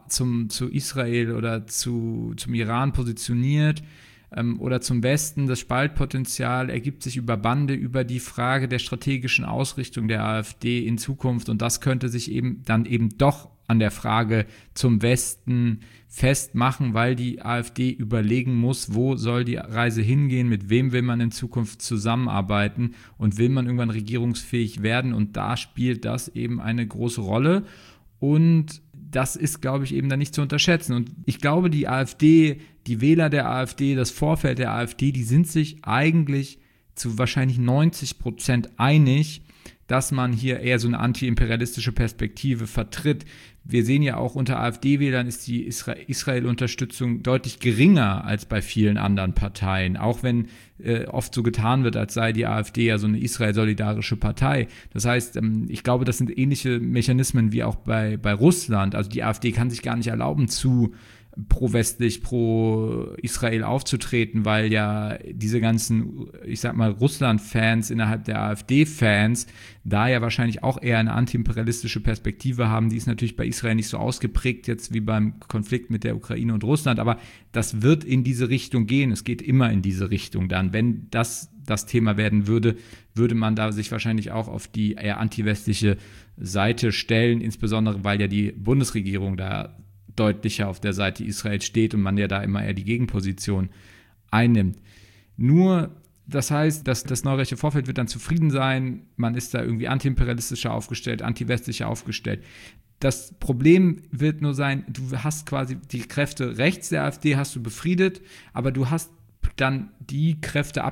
Israel oder zum Iran positioniert oder zum Westen. Das Spaltpotenzial ergibt sich über Bande, über die Frage der strategischen Ausrichtung der AfD in Zukunft. Und das könnte sich dann doch an der Frage zum Westen festmachen, weil die AfD überlegen muss, wo soll die Reise hingehen, mit wem will man in Zukunft zusammenarbeiten und will man irgendwann regierungsfähig werden, und da spielt das eben eine große Rolle, und das ist, glaube ich, eben dann nicht zu unterschätzen. Und ich glaube, die AfD, die Wähler der AfD, das Vorfeld der AfD, die sind sich eigentlich zu wahrscheinlich 90% einig, dass man hier eher so eine antiimperialistische Perspektive vertritt. Wir sehen ja auch, unter AfD-Wählern ist die Israel-Unterstützung deutlich geringer als bei vielen anderen Parteien, auch wenn oft so getan wird, als sei die AfD ja so eine israel-solidarische Partei. Das heißt, ich glaube, das sind ähnliche Mechanismen wie auch bei Russland. Also die AfD kann sich gar nicht erlauben, zu pro-westlich, pro-Israel aufzutreten, weil ja diese ganzen, ich sag mal, Russland-Fans innerhalb der AfD-Fans da ja wahrscheinlich auch eher eine antiimperialistische Perspektive haben. Die ist natürlich bei Israel nicht so ausgeprägt jetzt wie beim Konflikt mit der Ukraine und Russland, aber das wird in diese Richtung gehen. Es geht immer in diese Richtung dann. Wenn das Thema werden würde, würde man da sich wahrscheinlich auch auf die eher antiwestliche Seite stellen, insbesondere weil ja die Bundesregierung da deutlicher auf der Seite Israels steht und man ja da immer eher die Gegenposition einnimmt. Nur, das heißt, dass das neurechte Vorfeld wird dann zufrieden sein, man ist da irgendwie antiimperialistischer aufgestellt, antiwestlicher aufgestellt. Das Problem wird nur sein, du hast quasi die Kräfte rechts der AfD hast du befriedet, aber du hast dann die Kräfte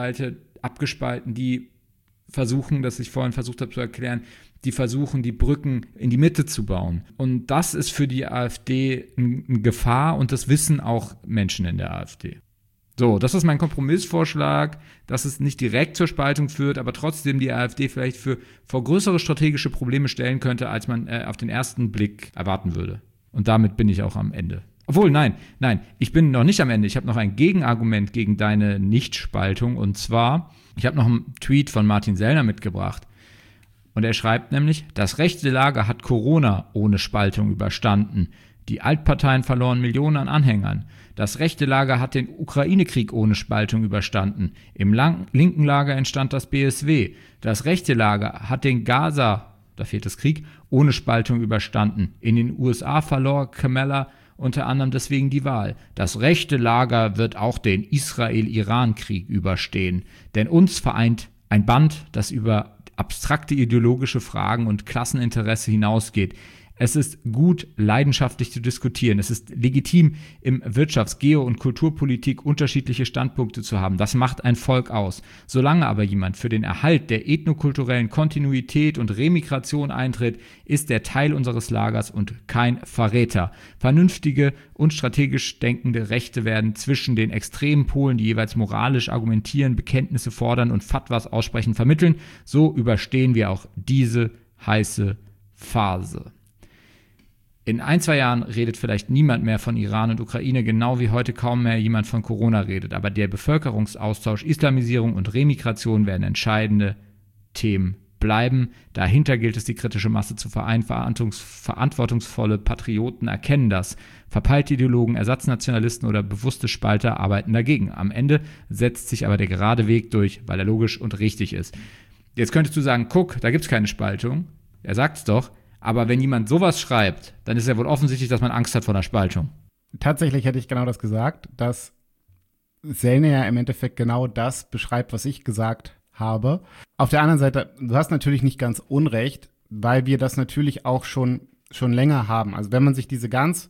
abgespalten, die versuchen, das ich vorhin versucht habe zu erklären, die versuchen, die Brücken in die Mitte zu bauen. Und das ist für die AfD eine Gefahr, und das wissen auch Menschen in der AfD. So, das ist mein Kompromissvorschlag, dass es nicht direkt zur Spaltung führt, aber trotzdem die AfD vielleicht vor größere strategische Probleme stellen könnte, als man auf den ersten Blick erwarten würde. Und damit bin ich auch am Ende. Obwohl, nein, ich bin noch nicht am Ende. Ich habe noch ein Gegenargument gegen deine Nichtspaltung, und zwar, ich habe noch einen Tweet von Martin Sellner mitgebracht. Und er schreibt nämlich, das rechte Lager hat Corona ohne Spaltung überstanden. Die Altparteien verloren Millionen an Anhängern. Das rechte Lager hat den Ukraine-Krieg ohne Spaltung überstanden. Im linken Lager entstand das BSW. Das rechte Lager hat den Gaza, da fehlt das Krieg, ohne Spaltung überstanden. In den USA verlor Kamala unter anderem deswegen die Wahl. Das rechte Lager wird auch den Israel-Iran-Krieg überstehen. Denn uns vereint ein Band, das über abstrakte ideologische Fragen und Klasseninteresse hinausgeht. Es ist gut, leidenschaftlich zu diskutieren. Es ist legitim, im Wirtschafts-, Geo- und Kulturpolitik unterschiedliche Standpunkte zu haben. Das macht ein Volk aus. Solange aber jemand für den Erhalt der ethnokulturellen Kontinuität und Remigration eintritt, ist er Teil unseres Lagers und kein Verräter. Vernünftige und strategisch denkende Rechte werden zwischen den extremen Polen, die jeweils moralisch argumentieren, Bekenntnisse fordern und Fatwas aussprechen, vermitteln. So überstehen wir auch diese heiße Phase. In 1-2 Jahren redet vielleicht niemand mehr von Iran und Ukraine, genau wie heute kaum mehr jemand von Corona redet. Aber der Bevölkerungsaustausch, Islamisierung und Remigration werden entscheidende Themen bleiben. Dahinter gilt es, die kritische Masse zu vereinen. Verantwortungsvolle Patrioten erkennen das. Verpeilte Ideologen, Ersatznationalisten oder bewusste Spalter arbeiten dagegen. Am Ende setzt sich aber der gerade Weg durch, weil er logisch und richtig ist. Jetzt könntest du sagen, guck, da gibt es keine Spaltung. Er sagt es doch. Aber wenn jemand sowas schreibt, dann ist ja wohl offensichtlich, dass man Angst hat vor einer Spaltung. Tatsächlich hätte ich genau das gesagt, dass Sellner ja im Endeffekt genau das beschreibt, was ich gesagt habe. Auf der anderen Seite, du hast natürlich nicht ganz unrecht, weil wir das natürlich auch schon länger haben. Also wenn man sich diese ganz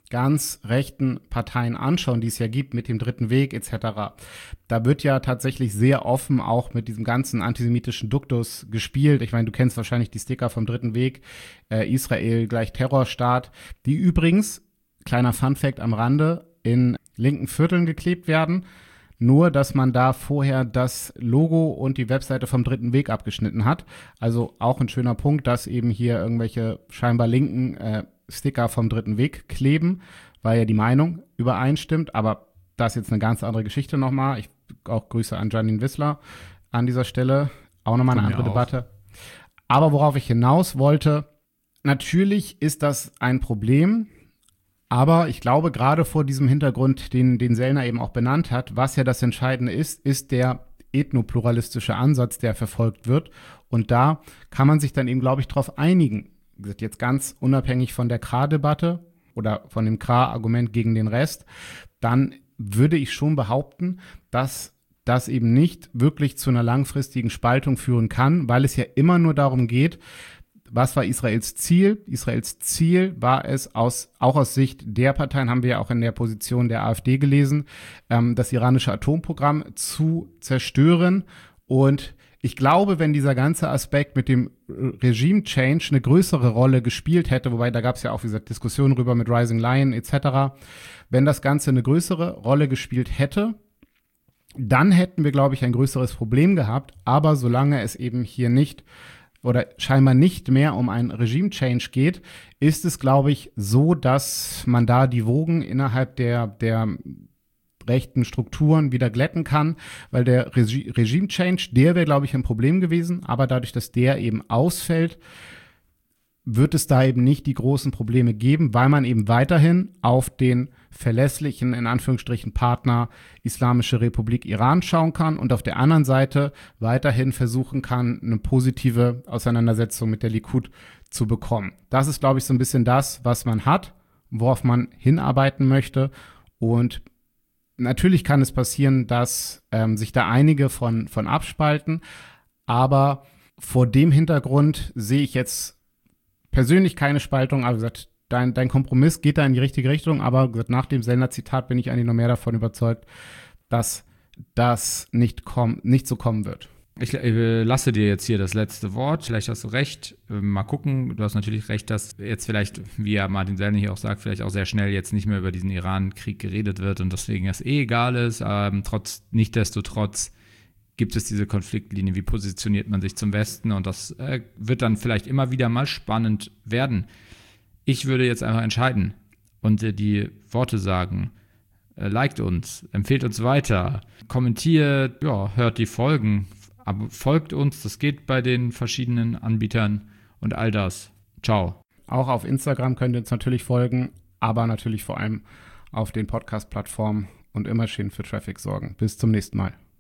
rechten Parteien anschauen, die es ja gibt mit dem Dritten Weg etc., da wird ja tatsächlich sehr offen auch mit diesem ganzen antisemitischen Duktus gespielt. Ich meine, du kennst wahrscheinlich die Sticker vom Dritten Weg, Israel gleich Terrorstaat, die übrigens, kleiner Funfact am Rande, in linken Vierteln geklebt werden, nur dass man da vorher das Logo und die Webseite vom Dritten Weg abgeschnitten hat. Also auch ein schöner Punkt, dass eben hier irgendwelche scheinbar linken Sticker vom Dritten Weg kleben, weil ja die Meinung übereinstimmt, aber das ist jetzt eine ganz andere Geschichte nochmal. Ich auch Grüße an Janine Wissler an dieser Stelle, auch nochmal eine andere Debatte. Aber worauf ich hinaus wollte, natürlich ist das ein Problem, aber ich glaube, gerade vor diesem Hintergrund, den Sellner eben auch benannt hat, was ja das Entscheidende ist der ethnopluralistische Ansatz, der verfolgt wird. Und da kann man sich dann eben, glaube ich, darauf einigen. Wie gesagt, jetzt ganz unabhängig von der Kra-Debatte oder von dem Kra-Argument gegen den Rest, dann würde ich schon behaupten, dass das eben nicht wirklich zu einer langfristigen Spaltung führen kann, weil es ja immer nur darum geht, was war Israels Ziel? Israels Ziel war es, auch aus Sicht der Parteien, haben wir ja auch in der Position der AfD gelesen, das iranische Atomprogramm zu zerstören. Und ich glaube, wenn dieser ganze Aspekt mit dem Regime-Change eine größere Rolle gespielt hätte, wobei da gab es ja auch diese Diskussion rüber mit Rising Lion etc., wenn das Ganze eine größere Rolle gespielt hätte, dann hätten wir, glaube ich, ein größeres Problem gehabt. Aber solange es eben hier nicht oder scheinbar nicht mehr um einen Regime-Change geht, ist es, glaube ich, so, dass man da die Wogen innerhalb der rechten Strukturen wieder glätten kann, weil der Regime-Change, der wäre, glaube ich, ein Problem gewesen, aber dadurch, dass der eben ausfällt, wird es da eben nicht die großen Probleme geben, weil man eben weiterhin auf den verlässlichen, in Anführungsstrichen, Partner Islamische Republik Iran schauen kann und auf der anderen Seite weiterhin versuchen kann, eine positive Auseinandersetzung mit der Likud zu bekommen. Das ist, glaube ich, so ein bisschen das, was man hat, worauf man hinarbeiten möchte. Und natürlich kann es passieren, dass sich da einige von abspalten, aber vor dem Hintergrund sehe ich jetzt persönlich keine Spaltung. Aber wie gesagt, dein Kompromiss geht da in die richtige Richtung, aber wie gesagt, nach dem Sellner-Zitat bin ich eigentlich noch mehr davon überzeugt, dass das nicht so kommen wird. Ich lasse dir jetzt hier das letzte Wort. Vielleicht hast du recht. Mal gucken. Du hast natürlich recht, dass jetzt vielleicht, wie ja Martin Sellner hier auch sagt, vielleicht auch sehr schnell jetzt nicht mehr über diesen Iran-Krieg geredet wird und deswegen es egal ist. Nichtsdestotrotz gibt es diese Konfliktlinie. Wie positioniert man sich zum Westen? Und das wird dann vielleicht immer wieder mal spannend werden. Ich würde jetzt einfach entscheiden und die Worte sagen. Liked uns, empfehlt uns weiter, kommentiert, hört die Folgen. Aber folgt uns, das geht bei den verschiedenen Anbietern und all das. Ciao. Auch auf Instagram könnt ihr uns natürlich folgen, aber natürlich vor allem auf den Podcast-Plattformen und immer schön für Traffic sorgen. Bis zum nächsten Mal.